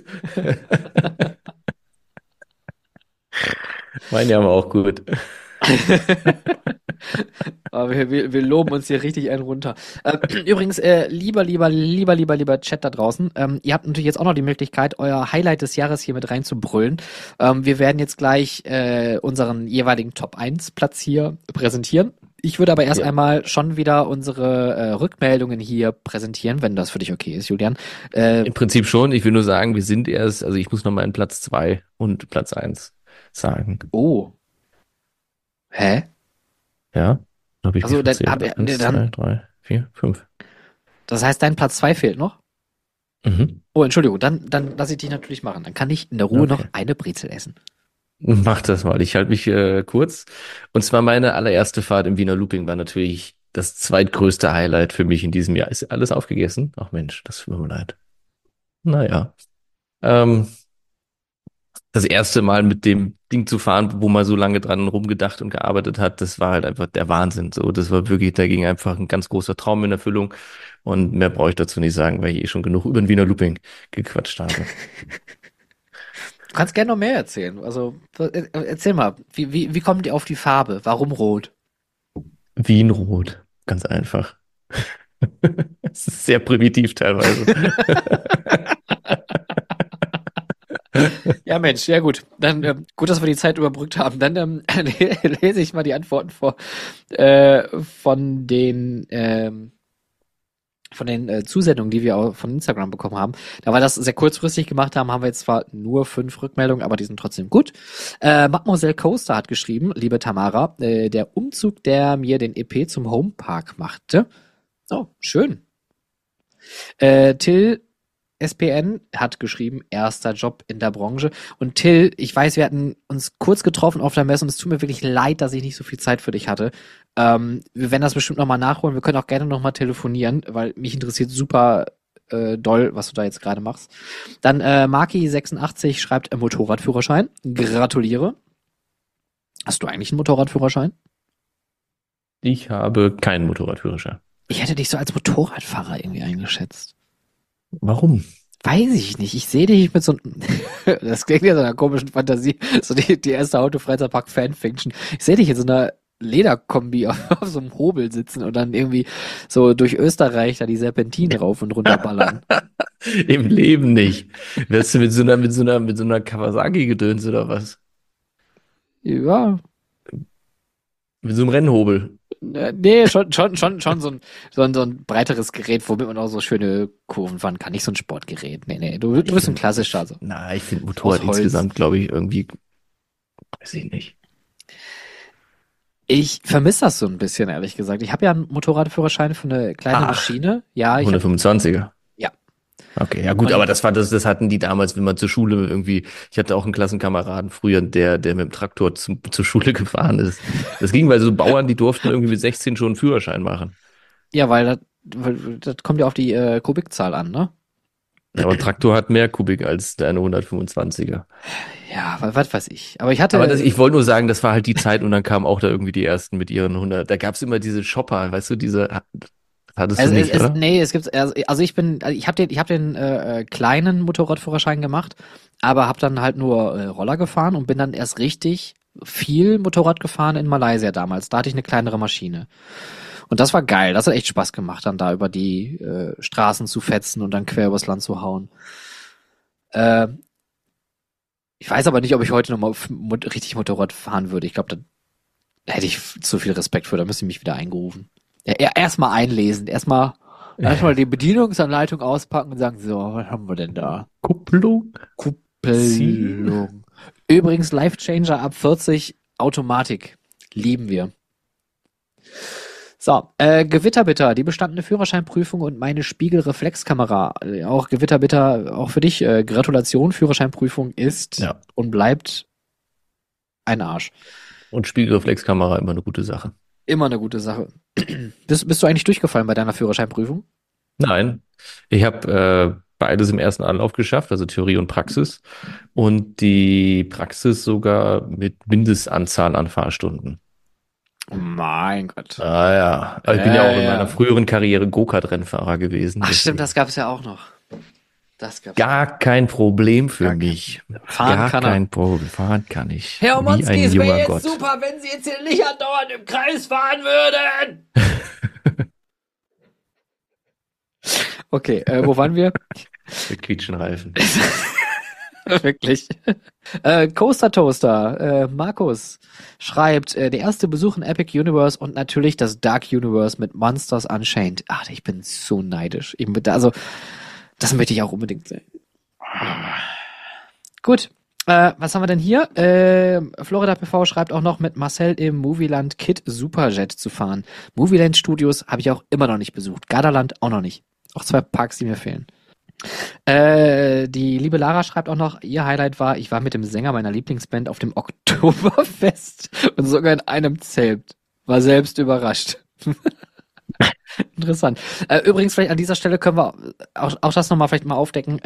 mein Jahr war auch gut. Aber wir loben uns hier richtig einen runter. Übrigens, lieber Chat da draußen, ihr habt natürlich jetzt auch noch die Möglichkeit, euer Highlight des Jahres hier mit reinzubrüllen. Wir werden jetzt gleich unseren jeweiligen Top 1 Platz hier präsentieren. Ich würde aber erst Ja. einmal schon wieder unsere Rückmeldungen hier präsentieren, wenn das für dich okay ist, Julian. Im Prinzip schon. Ich will nur sagen, wir sind erst, also ich muss noch mal in Platz 2 und Platz 1 sagen. Oh, hä? Ja? Habe ich wie Also viel zählt? Eins, zwei, dann, drei, vier, fünf. das heißt, dein Platz 2 fehlt noch? Mhm. Oh, Entschuldigung, dann lass ich dich natürlich machen. Dann kann ich in der Ruhe noch Okay. eine Brezel essen. Mach das mal. Ich halte mich kurz. Und zwar meine allererste Fahrt im Wiener Looping war natürlich das zweitgrößte Highlight für mich in diesem Jahr. Ist alles aufgegessen? Ach Mensch, das tut mir leid. Naja. Ähm, Das erste Mal mit dem Ding zu fahren, wo man so lange dran rumgedacht und gearbeitet hat, das war halt einfach der Wahnsinn. So, das war wirklich, da ging einfach ein ganz großer Traum in Erfüllung. Und mehr brauche ich dazu nicht sagen, weil ich eh schon genug über den Wiener Looping gequatscht habe. Du kannst gerne noch mehr erzählen. Also, erzähl mal, wie kommt ihr auf die Farbe? Warum rot? Wienrot, ganz einfach. Es ist sehr primitiv teilweise. Ja, Mensch, ja gut. Dann gut, dass wir die Zeit überbrückt haben. Dann lese ich mal die Antworten vor von den Zusendungen, die wir auch von Instagram bekommen haben. Da wir das sehr kurzfristig gemacht haben, haben wir jetzt zwar nur 5 Rückmeldungen, aber die sind trotzdem gut. Mademoiselle Coaster hat geschrieben, liebe Tamara, der Umzug, der mir den EP zum Homepark machte. Oh, schön. Till SPN hat geschrieben, erster Job in der Branche. Und Till, ich weiß, wir hatten uns kurz getroffen auf der Messe und es tut mir wirklich leid, dass ich nicht so viel Zeit für dich hatte. Wir werden das bestimmt nochmal nachholen. Wir können auch gerne nochmal telefonieren, weil mich interessiert super doll, was du da jetzt gerade machst. Dann Maki86 schreibt Motorradführerschein. Gratuliere. Hast du eigentlich einen Motorradführerschein? Ich habe keinen Motorradführerschein. Ich hätte dich so als Motorradfahrer irgendwie eingeschätzt. Warum? Weiß ich nicht. Ich sehe dich mit so einem, das klingt ja so einer komischen Fantasie, so die erste Auto-Freizeitpark-Fan-Fiction. Ich sehe dich in so einer Lederkombi auf so einem Hobel sitzen und dann irgendwie so durch Österreich da die Serpentinen rauf und runter ballern. Im Leben nicht. Wärst du mit so einer Kawasaki-Gedöns oder was? Ja, Mit so einem Rennhobel. nee, schon so ein breiteres Gerät, womit man auch so schöne Kurven fahren kann. Nicht so ein Sportgerät. Nee, du bist ein klassischer, also. Na, ich finde Motorrad Aus Holz. insgesamt, glaube ich, irgendwie, weiß ich nicht. Ich vermisse das so ein bisschen, ehrlich gesagt. Ich habe ja einen Motorradführerschein für eine kleine Ach, Maschine. Ja, ich habe, 125er. ja. Okay, ja gut, Und aber das hatten die damals, wenn man zur Schule irgendwie, ich hatte auch einen Klassenkameraden früher, der mit dem Traktor zur Schule gefahren ist. Das ging, weil so Bauern, die durften irgendwie mit 16 schon einen Führerschein machen. Ja, weil das kommt ja auf die Kubikzahl an, ne? Ja, aber ein Traktor hat mehr Kubik als deine 125er. Ja, was weiß ich. Aber ich hatte. Aber ich wollte nur sagen, das war halt die Zeit und dann kamen auch da irgendwie die ersten mit ihren 100. Da gab's immer diese Shopper, weißt du, hattest du nicht, oder? Nee, es gibt, also ich habe den kleinen Motorradführerschein gemacht, aber habe dann halt nur Roller gefahren und bin dann erst richtig viel Motorrad gefahren in Malaysia damals. Da hatte ich eine kleinere Maschine. Und das war geil. Das hat echt Spaß gemacht, dann da über die Straßen zu fetzen und dann quer übers Land zu hauen. Äh, Ich weiß aber nicht, ob ich heute noch mal richtig Motorrad fahren würde. Ich glaube, da hätte ich zu viel Respekt für. Da müsste ich mich wieder eingerufen. Ja, erstmal einlesen. Erstmal die Bedienungsanleitung auspacken und sagen, so, was haben wir denn da? Kupplung? Kupplung. Übrigens, Life-Changer ab 40, Automatik. Lieben wir. So, Gewitterbitter, die bestandene Führerscheinprüfung und meine Spiegelreflexkamera. Auch Gewitterbitter, auch für dich, Gratulation, Führerscheinprüfung ist Ja. und bleibt ein Arsch. Und Spiegelreflexkamera immer eine gute Sache. Immer eine gute Sache. Bist du eigentlich durchgefallen bei deiner Führerscheinprüfung? Nein, ich habe beides im ersten Anlauf geschafft, also Theorie und Praxis. Und die Praxis sogar mit Mindestanzahl an Fahrstunden. Mein Gott. Ah ja, aber ich bin ja auch in Ja. meiner früheren Karriere Go-Kart-Rennfahrer gewesen. Ach stimmt, deswegen das gab's ja auch noch. Das gab's. gar kein Problem für Gar mich. Fahren Gar kann er. kein Problem. Fahren kann ich. Herr Wie Omonski, ein es wäre junger jetzt Gott. super, wenn Sie jetzt hier nicht andauernd im Kreis fahren würden. Okay, wo waren wir? Mit Quietschenreifen. Wirklich. Coaster Toaster, Markus schreibt, der erste Besuch in Epic Universe und natürlich das Dark Universe mit Monsters Unchained. Ach, ich bin so neidisch. Also, das möchte ich auch unbedingt sehen. Gut. Was haben wir denn hier? Florida PV schreibt auch noch, mit Marcel im Movieland Kid Superjet zu fahren. Movieland Studios habe ich auch immer noch nicht besucht. Gardaland auch noch nicht. Auch 2 Parks, die mir fehlen. Die liebe Lara schreibt auch noch, ihr Highlight war, ich war mit dem Sänger meiner Lieblingsband auf dem Oktoberfest und sogar in einem Zelt. War selbst überrascht. Interessant. Übrigens, vielleicht an dieser Stelle können wir auch das nochmal vielleicht mal aufdecken.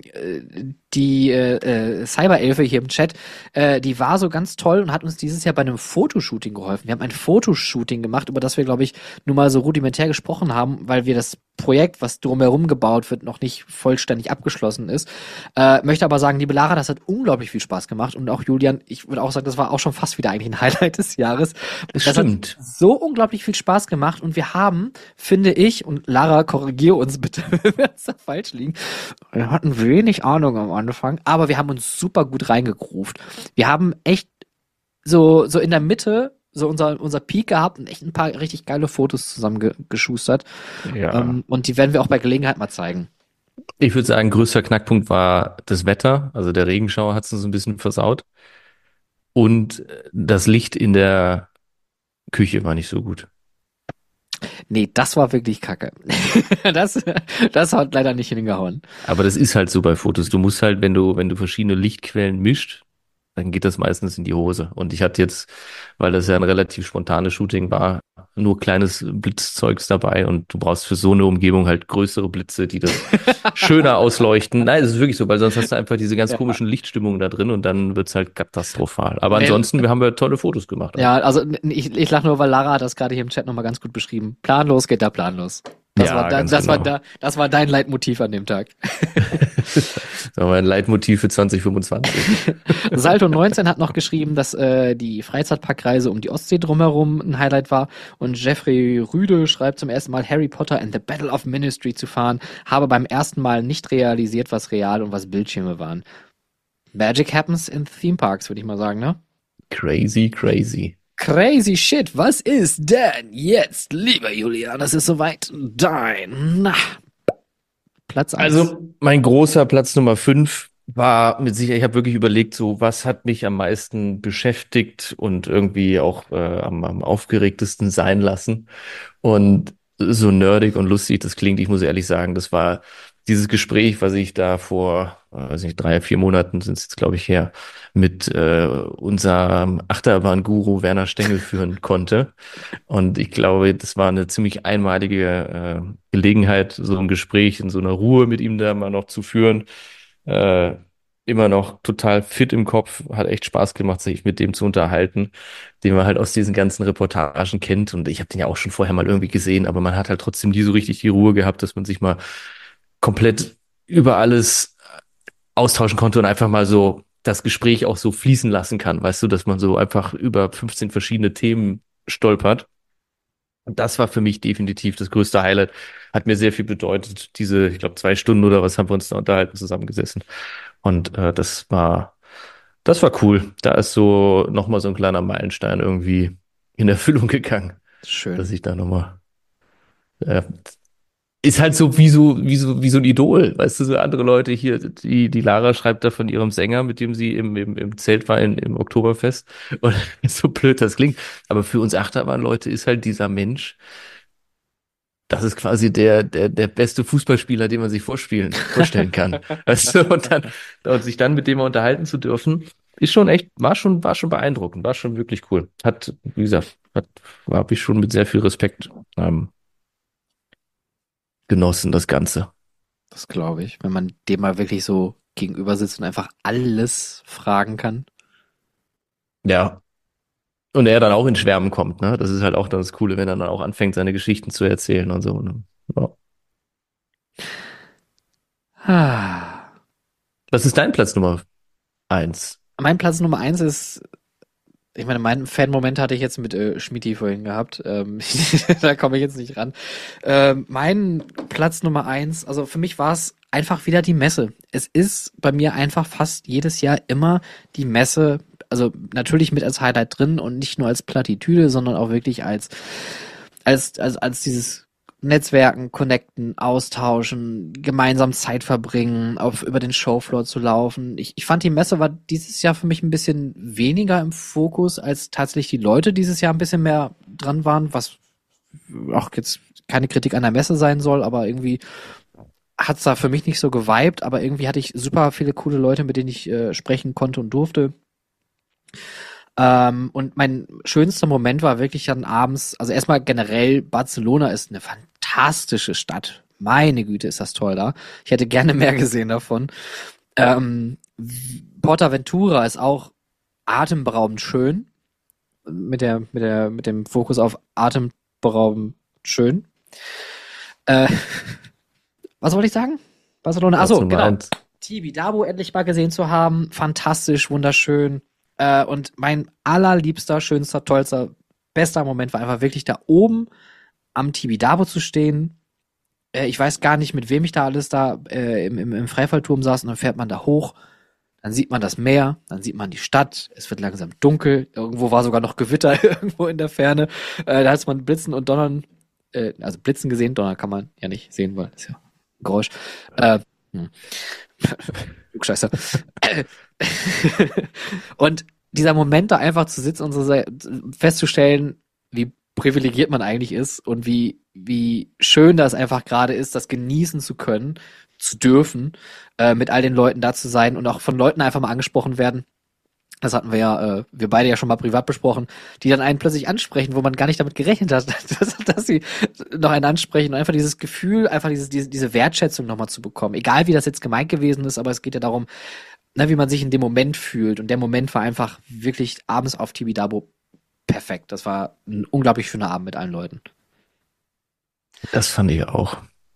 Die Cyberelfe hier im Chat, die war so ganz toll und hat uns dieses Jahr bei einem Fotoshooting geholfen. Wir haben ein Fotoshooting gemacht, über das wir, glaube ich, nur mal so rudimentär gesprochen haben, weil wir das Projekt, was drumherum gebaut wird, noch nicht vollständig abgeschlossen ist. Möchte aber sagen, liebe Lara, das hat unglaublich viel Spaß gemacht und auch Julian, ich würde auch sagen, das war auch schon fast wieder eigentlich ein Highlight des Jahres. Das stimmt. Hat so unglaublich viel Spaß gemacht und wir haben, finde ich, und Lara, korrigiere uns bitte, wenn wir uns da falsch liegen, wir hatten wenig Ahnung am Anfang, aber wir haben uns super gut reingegroovt. Wir haben echt so in der Mitte so unser Peak gehabt und echt ein paar richtig geile Fotos zusammen geschustert. Ja. Und die werden wir auch bei Gelegenheit mal zeigen. Ich würde sagen, größter Knackpunkt war das Wetter. Also der Regenschauer hat es uns ein bisschen versaut. Und das Licht in der Küche war nicht so gut. Nee, das war wirklich kacke. Das hat leider nicht hingehauen. Aber das ist halt so bei Fotos. Du musst halt, wenn du verschiedene Lichtquellen mischt, dann geht das meistens in die Hose. Und ich hatte jetzt, weil das ja ein relativ spontanes Shooting war, nur kleines Blitzzeugs dabei und du brauchst für so eine Umgebung halt größere Blitze, die das schöner ausleuchten. Nein, das ist wirklich so, weil sonst hast du einfach diese ganz komischen Lichtstimmungen da drin und dann wird's halt katastrophal. Aber ansonsten, wir haben ja tolle Fotos gemacht. Ja, also ich lache nur, weil Lara hat das gerade hier im Chat nochmal ganz gut beschrieben. Planlos geht da planlos. Das war dein Leitmotiv an dem Tag. Das war mein Leitmotiv für 2025. Salto 19 hat noch geschrieben, dass die Freizeitparkreise um die Ostsee drumherum ein Highlight war. Und Jeffrey Rüde schreibt zum ersten Mal, Harry Potter and the Battle of Ministry zu fahren, habe beim ersten Mal nicht realisiert, was real und was Bildschirme waren. Magic happens in Theme Parks, würde ich mal sagen, ne? Crazy, crazy. Crazy shit, was ist denn jetzt, lieber Julian? Das ist soweit dein Platz 1. Also mein großer Platz Nummer 5 war mit Sicherheit, ich habe wirklich überlegt, so was hat mich am meisten beschäftigt und irgendwie auch am aufgeregtesten sein lassen. Und so nerdig und lustig das klingt, ich muss ehrlich sagen, das war dieses Gespräch, was ich da vor, weiß nicht, 3, 4 Monaten sind es jetzt, glaube ich, her, mit unserem Achterbahn-Guru Werner Stengel führen konnte. Und ich glaube, das war eine ziemlich einmalige Gelegenheit, so ein Gespräch in so einer Ruhe mit ihm da mal noch zu führen. Immer noch total fit im Kopf, hat echt Spaß gemacht, sich mit dem zu unterhalten, den man halt aus diesen ganzen Reportagen kennt. Und ich habe den ja auch schon vorher mal irgendwie gesehen, aber man hat halt trotzdem nie so richtig die Ruhe gehabt, dass man sich mal komplett über alles austauschen konnte und einfach mal so das Gespräch auch so fließen lassen kann. Weißt du, dass man so einfach über 15 verschiedene Themen stolpert. Und das war für mich definitiv das größte Highlight. Hat mir sehr viel bedeutet. Diese, ich glaube, 2 Stunden oder was haben wir uns da unterhalten, zusammengesessen. Und das war cool. Da ist so nochmal so ein kleiner Meilenstein irgendwie in Erfüllung gegangen. Schön. Dass ich da nochmal ist halt so wie so ein Idol, weißt du, so andere Leute hier, die Lara schreibt da von ihrem Sänger, mit dem sie im Zelt war im Oktoberfest und so blöd das klingt, aber für uns Achterbahn-Leute ist halt dieser Mensch, das ist quasi der beste Fußballspieler, den man sich vorstellen kann, weißt du, und sich dann mit dem mal unterhalten zu dürfen, ist schon echt, war schon beeindruckend, war schon wirklich cool, wie gesagt, habe ich schon mit sehr viel Respekt genossen, das Ganze. Das glaube ich, wenn man dem mal wirklich so gegenüber sitzt und einfach alles fragen kann. Ja. Und er dann auch in Schwärmen kommt, ne? Das ist halt auch das Coole, wenn er dann auch anfängt, seine Geschichten zu erzählen und so. Ne? Ja. Ah. Was ist dein Platz Nummer 1? Mein Platz Nummer 1 ist, ich meine, meinen Fan-Moment hatte ich jetzt mit Schmidti vorhin gehabt. Da komme ich jetzt nicht ran. Mein Platz Nummer 1, also für mich war es einfach wieder die Messe. Es ist bei mir einfach fast jedes Jahr immer die Messe, also natürlich mit als Highlight drin und nicht nur als Plattitüde, sondern auch wirklich als dieses Netzwerken, connecten, austauschen, gemeinsam Zeit verbringen, über den Showfloor zu laufen. Ich fand, die Messe war dieses Jahr für mich ein bisschen weniger im Fokus, als tatsächlich die Leute dieses Jahr ein bisschen mehr dran waren, was auch jetzt keine Kritik an der Messe sein soll, aber irgendwie hat's da für mich nicht so geweibt, aber irgendwie hatte ich super viele coole Leute, mit denen ich sprechen konnte und durfte. Und mein schönster Moment war wirklich dann abends, also erstmal generell, Barcelona ist eine fantastische Stadt. Meine Güte, ist das toll da. Ich hätte gerne mehr gesehen davon. Portaventura ist auch atemberaubend schön. Mit dem Fokus auf atemberaubend schön. Äh, was wollte ich sagen? Barcelona. Achso, genau. Tibidabo endlich mal gesehen zu haben. Fantastisch, wunderschön. Und mein allerliebster, schönster, tollster, bester Moment war einfach wirklich da oben am Tibidabo zu stehen. Ich weiß gar nicht, mit wem ich da alles da im Freifallturm saß und dann fährt man da hoch. Dann sieht man das Meer, dann sieht man die Stadt, es wird langsam dunkel, irgendwo war sogar noch Gewitter irgendwo in der Ferne. Da hat man Blitzen und Donnern, also Blitzen gesehen, Donner kann man ja nicht sehen, weil das ist ja ein Geräusch. Scheiße. Und dieser Moment da einfach zu sitzen und so festzustellen, wie privilegiert man eigentlich ist und wie schön das einfach gerade ist, das genießen zu können, zu dürfen, mit all den Leuten da zu sein und auch von Leuten einfach mal angesprochen werden. Das hatten wir ja, wir beide ja schon mal privat besprochen, die dann einen plötzlich ansprechen, wo man gar nicht damit gerechnet hat, dass sie noch einen ansprechen und einfach dieses Gefühl, einfach diese Wertschätzung nochmal zu bekommen. Egal wie das jetzt gemeint gewesen ist, aber es geht ja darum, ne, wie man sich in dem Moment fühlt. Und der Moment war einfach wirklich abends auf Tibidabo perfekt. Das war ein unglaublich schöner Abend mit allen Leuten. Das fand ich auch.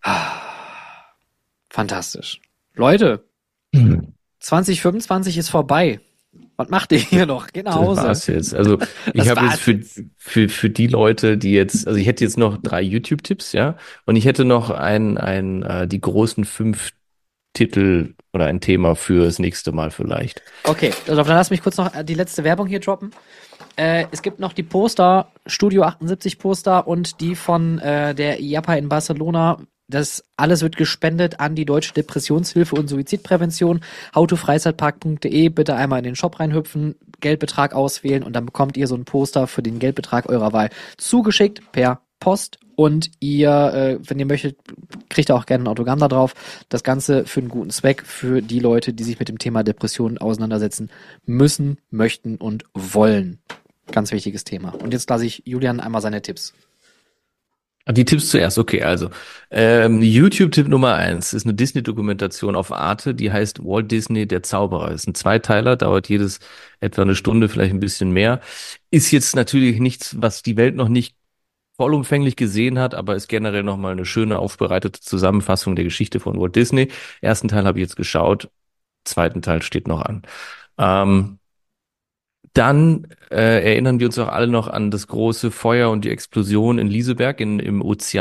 Fantastisch. Leute, 2025 ist vorbei. Was macht ihr hier noch? Geht nach Hause. Das war's jetzt. Also ich habe jetzt für die Leute, die jetzt, also ich hätte jetzt noch 3 YouTube-Tipps, ja, und ich hätte noch die großen 5 Titel oder ein Thema für das nächste Mal vielleicht. Okay, also dann lass mich kurz noch die letzte Werbung hier droppen. Es gibt noch die Poster, Studio 78 Poster und die von der IAPA in Barcelona. Das alles wird gespendet an die Deutsche Depressionshilfe und Suizidprävention. howtofreizeitpark.de, bitte einmal in den Shop reinhüpfen, Geldbetrag auswählen und dann bekommt ihr so ein Poster für den Geldbetrag eurer Wahl zugeschickt per Post. Und ihr, wenn ihr möchtet, kriegt ihr auch gerne ein Autogramm da drauf. Das Ganze für einen guten Zweck, für die Leute, die sich mit dem Thema Depressionen auseinandersetzen müssen, möchten und wollen. Ganz wichtiges Thema. Und jetzt lasse ich Julian einmal seine Tipps. Die Tipps zuerst, okay, also YouTube-Tipp Nummer 1 ist eine Disney-Dokumentation auf Arte, die heißt Walt Disney, der Zauberer. Ist ein Zweiteiler, dauert jedes etwa eine Stunde, vielleicht ein bisschen mehr. Ist jetzt natürlich nichts, was die Welt noch nicht vollumfänglich gesehen hat, aber ist generell nochmal eine schöne, aufbereitete Zusammenfassung der Geschichte von Walt Disney. Ersten Teil habe ich jetzt geschaut, zweiten Teil steht noch an. Dann erinnern wir uns auch alle noch an das große Feuer und die Explosion in Liseberg im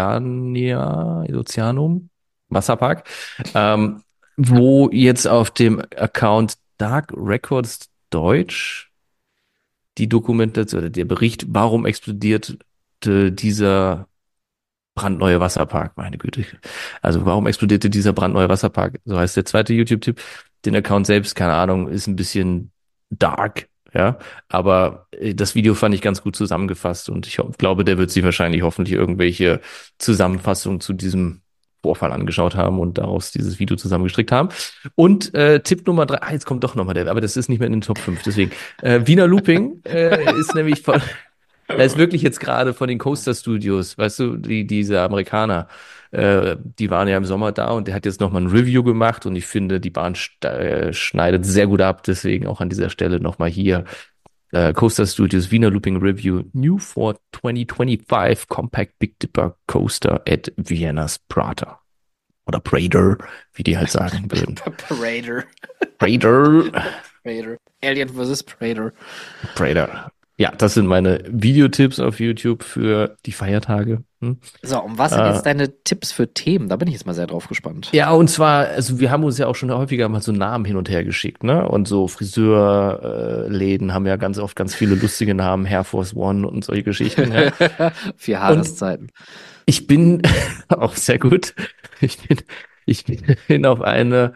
Ozeanum, Wasserpark, wo jetzt auf dem Account Dark Records Deutsch die Dokumentation oder der Bericht, warum explodierte dieser brandneue Wasserpark, meine Güte. Also warum explodierte dieser brandneue Wasserpark? So heißt der zweite YouTube-Tipp. Den Account selbst, keine Ahnung, ist ein bisschen dark. Ja, aber das Video fand ich ganz gut zusammengefasst und ich glaube, der wird sich wahrscheinlich hoffentlich irgendwelche Zusammenfassungen zu diesem Vorfall angeschaut haben und daraus dieses Video zusammengestrickt haben. Und Tipp Nummer 3, jetzt kommt doch nochmal der, aber das ist nicht mehr in den Top 5, deswegen. Wiener Looping ist nämlich da ist wirklich jetzt gerade von den Coaster Studios, weißt du, diese Amerikaner, die waren ja im Sommer da und der hat jetzt nochmal ein Review gemacht und ich finde, die Bahn schneidet sehr gut ab, deswegen auch an dieser Stelle nochmal hier Coaster Studios Wiener Looping Review New for 2025 Compact Big Dipper Coaster at Vienna's Prater. Oder Prater, wie die halt sagen würden. Prater. Alien vs. Prater. Ja, das sind meine Videotipps auf YouTube für die Feiertage. So, und was sind jetzt deine Tipps für Themen? Da bin ich jetzt mal sehr drauf gespannt. Ja, und zwar, also wir haben uns ja auch schon häufiger mal so Namen hin und her geschickt, ne? Und so Friseurläden haben ja ganz oft ganz viele lustige Namen, Air Force One und solche Geschichten. Ja. 4 Jahreszeiten. Ich bin auch sehr gut. Ich bin auf eine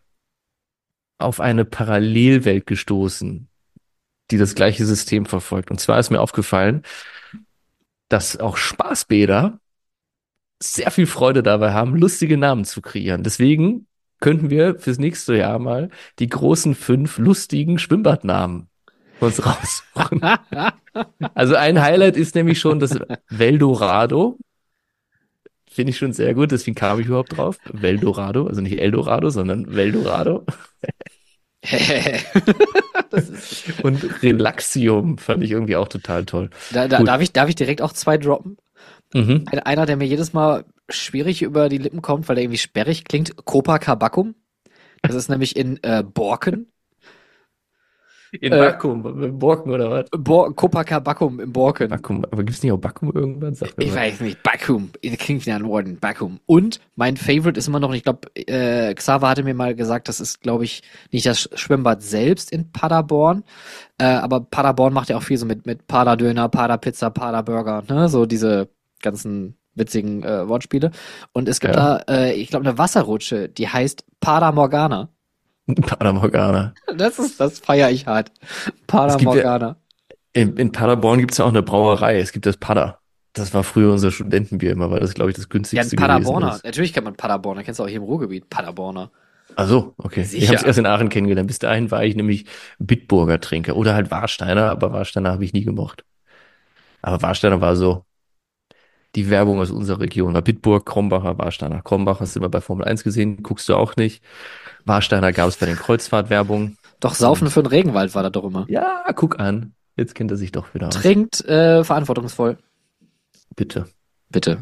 Parallelwelt gestoßen, die das gleiche System verfolgt. Und zwar ist mir aufgefallen, dass auch Spaßbäder sehr viel Freude dabei haben, lustige Namen zu kreieren. Deswegen könnten wir fürs nächste Jahr mal die großen 5 lustigen Schwimmbadnamen uns raussuchen. Also ein Highlight ist nämlich schon das Veldorado. finde ich schon sehr gut, deswegen kam ich überhaupt drauf. Veldorado, also nicht Eldorado, sondern Veldorado. Das ist, Und Relaxium fand ich irgendwie auch total toll. da Gut. darf ich direkt auch zwei droppen? Mhm. Einer, der mir jedes Mal schwierig über die Lippen kommt, weil er irgendwie sperrig klingt, Copacabacum. Das ist nämlich in Borken. In Äh, Bakum, mit Borken oder was? Copacabacum im Borken. Bakum, aber gibt's nicht auch Bakum irgendwann? Sag mir Ich mal. weiß nicht, Bakum. Klingt wie ein Wort, Bakum. Und mein Favorite ist immer noch, ich glaube, Xaver hatte mir mal gesagt, das ist, glaube ich, nicht das Schwimmbad selbst in Paderborn, aber Paderborn macht ja auch viel so mit Pader-Döner, Pader-Pizza, Pader-Burger, ne, so diese ganzen witzigen Wortspiele. Und es gibt Ja. da, ich glaube, eine Wasserrutsche, die heißt Pader Morgana. Pader Morgana. Das feiere ich hart. Pader Es gibt ja, Morgana. in Paderborn gibt's ja auch eine Brauerei. Es gibt das Pader. Das war früher unser Studentenbier immer, weil das, glaube ich, das Ja, ein günstigste gewesen Paderborner. ist. Natürlich kennt man Paderborner. Kennst du auch hier im Ruhrgebiet. Paderborner. Ach so, okay. Ich Sicher. habe es erst in Aachen kennengelernt. Bis dahin war ich nämlich Bitburger Trinker oder halt Warsteiner, aber Warsteiner habe ich nie gemocht. Aber Warsteiner war so die Werbung aus unserer Region. War Bitburg, Krombacher, Warsteiner. Krombacher hast du immer bei Formel 1 gesehen, guckst du auch nicht. Warsteiner gab es bei den Kreuzfahrtwerbungen. Doch, Saufen für den Regenwald war das doch immer. Ja, guck an. Jetzt kennt er sich doch wieder aus. Trinkt verantwortungsvoll. Bitte. Bitte.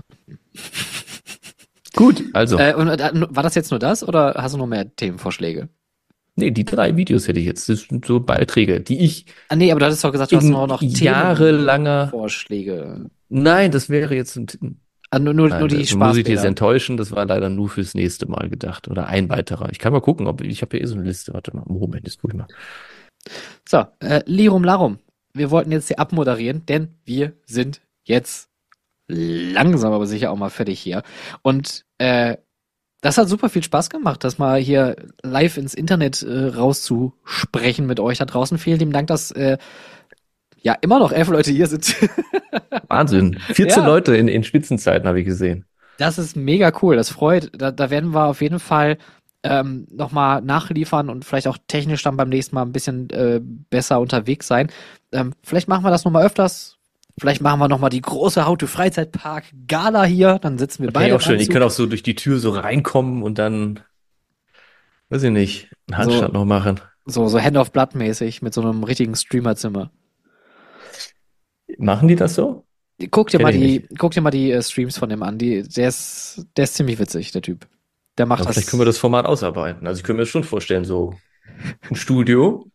Gut, also. Und war das jetzt nur das oder hast du noch mehr Themenvorschläge? Nee, die 3 Videos hätte ich jetzt. Das sind so Beiträge, die ich Ah nee, aber du hattest doch gesagt, du hast in noch jahrelanger. Themenvorschläge. Nein, das wäre jetzt Ah, nur Nein, die das muss ich dir jetzt Spaßbilder. enttäuschen. Das war leider nur fürs nächste Mal gedacht. Oder ein weiterer. Ich kann mal gucken, ob ich habe ja eh so eine Liste. Warte mal, Moment, jetzt guck ich mal. So, Lirum Larum. Wir wollten jetzt hier abmoderieren, denn wir sind jetzt langsam aber sicher auch mal fertig hier. Und das hat super viel Spaß gemacht, das mal hier live ins Internet rauszusprechen mit euch da draußen. Vielen lieben Dank, dass ja immer noch 11 Leute hier sind. Wahnsinn. 14 Ja. Leute in Spitzenzeiten habe ich gesehen. Das ist mega cool, das freut. Da werden wir auf jeden Fall nochmal nachliefern und vielleicht auch technisch dann beim nächsten Mal ein bisschen besser unterwegs sein. Vielleicht machen wir das nochmal öfters. Vielleicht machen wir nochmal die große How-to-Freizeitpark-Gala hier. Dann sitzen wir Okay, beide auch schön. im Die Anzug. können auch so durch die Tür so reinkommen und dann, weiß ich nicht, einen Handstand noch machen. So Hand of Blood mäßig mit so einem richtigen Streamerzimmer. Machen die das so? Guck dir Kenn mal ich die Streams von dem an. Der ist ziemlich witzig, der Typ. Der macht Aber das. vielleicht können wir das Format ausarbeiten. Also ich könnte mir das schon vorstellen, so ein Studio.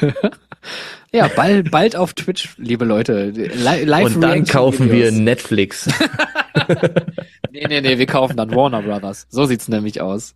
Ja, bald auf Twitch, liebe Leute. Live Und dann kaufen wir Reaction-Videos. Netflix. Nee, wir kaufen dann Warner Brothers. So sieht's nämlich aus.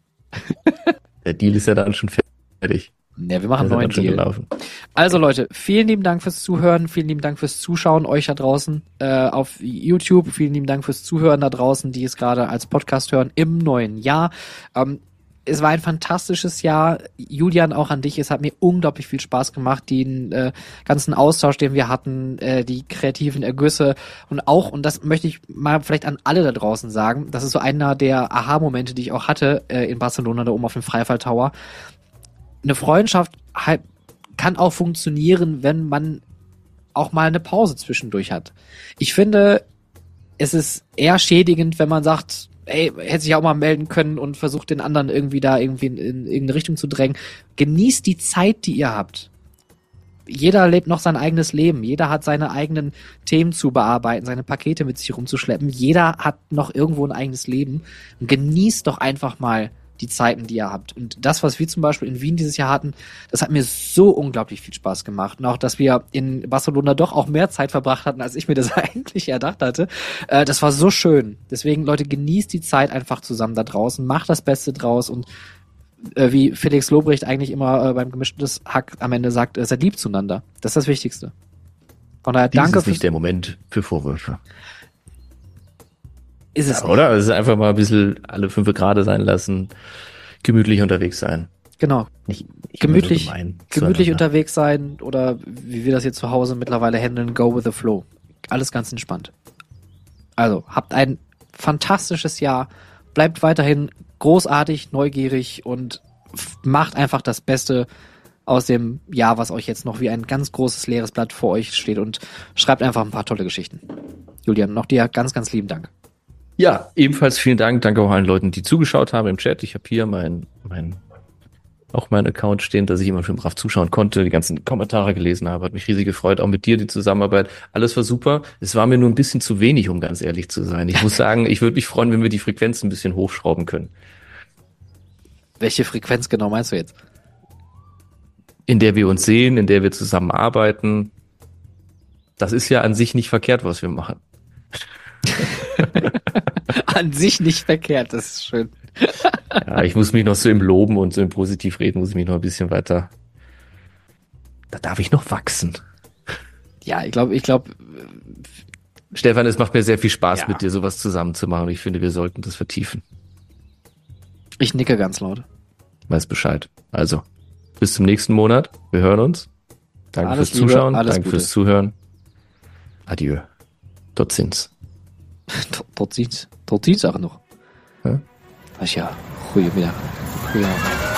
Der Deal ist ja dann schon fertig. Ne, wir machen Der einen ist ja neuen dann schon Deal. gelaufen. Also Leute, vielen lieben Dank fürs Zuhören, vielen lieben Dank fürs Zuschauen, euch da draußen auf YouTube, vielen lieben Dank fürs Zuhören da draußen, die es gerade als Podcast hören im neuen Jahr. Es war ein fantastisches Jahr. Julian, auch an dich. Es hat mir unglaublich viel Spaß gemacht, den ganzen Austausch, den wir hatten, die kreativen Ergüsse und das möchte ich mal vielleicht an alle da draußen sagen. Das ist so einer der Aha-Momente, die ich auch hatte in Barcelona, da oben auf dem Freifall Tower. Eine Freundschaft kann auch funktionieren, wenn man auch mal eine Pause zwischendurch hat. Ich finde, es ist eher schädigend, wenn man sagt, ey, hätte sich auch mal melden können und versucht den anderen irgendwie in irgendeine Richtung zu drängen. Genießt die Zeit, die ihr habt. Jeder lebt noch sein eigenes Leben. Jeder hat seine eigenen Themen zu bearbeiten, seine Pakete mit sich rumzuschleppen. Jeder hat noch irgendwo ein eigenes Leben. Und genießt doch einfach mal die Zeiten, die ihr habt. Und das, was wir zum Beispiel in Wien dieses Jahr hatten, das hat mir so unglaublich viel Spaß gemacht. Und auch, dass wir in Barcelona doch auch mehr Zeit verbracht hatten, als ich mir das eigentlich erdacht hatte. Das war so schön. Deswegen, Leute, genießt die Zeit einfach zusammen da draußen. Macht das Beste draus. Und wie Felix Lobrecht eigentlich immer beim gemischten Hack am Ende sagt, seid lieb zueinander. Das ist das Wichtigste. Von daher, Dies danke ist nicht der Moment für Vorwürfe. Ist es Ja, nicht. oder? Also einfach mal ein bisschen alle 5 gerade sein lassen, gemütlich unterwegs sein. Genau. Nicht Gemütlich, immer so gemein gemütlich zueinander. unterwegs sein oder wie wir das hier zu Hause mittlerweile handeln, go with the flow. Alles ganz entspannt. Also, habt ein fantastisches Jahr, bleibt weiterhin großartig, neugierig und macht einfach das Beste aus dem Jahr, was euch jetzt noch wie ein ganz großes leeres Blatt vor euch steht und schreibt einfach ein paar tolle Geschichten. Julian, noch dir ganz, ganz lieben Dank. Ja, ebenfalls vielen Dank. Danke auch allen Leuten, die zugeschaut haben im Chat. Ich habe hier meinen Account stehen, dass ich immer schön brav zuschauen konnte, die ganzen Kommentare gelesen habe. Hat mich riesig gefreut. Auch mit dir die Zusammenarbeit. Alles war super. Es war mir nur ein bisschen zu wenig, um ganz ehrlich zu sein. Ich muss sagen, ich würde mich freuen, wenn wir die Frequenz ein bisschen hochschrauben können. Welche Frequenz genau meinst du jetzt? In der wir uns sehen, in der wir zusammenarbeiten. Das ist ja an sich nicht verkehrt, was wir machen. An sich nicht verkehrt, das ist schön. Ja, ich muss mich noch so im Loben und so im Positiv-Reden, muss ich mich noch ein bisschen weiter. Da darf ich noch wachsen. Ja, ich glaube. Stefan, es macht mir sehr viel Spaß, Ja. mit dir sowas zusammen zu machen. Ich finde, wir sollten das vertiefen. Ich nicke ganz laut. Weiß Bescheid. Also, bis zum nächsten Monat. Wir hören uns. Danke Alles fürs Liebe, Zuschauen. alles Danke Gute. fürs Zuhören. Adieu. Dort sind's. Tot ziet's auch noch. Ja? Dat is ja, goedemiddag. Goedemiddag.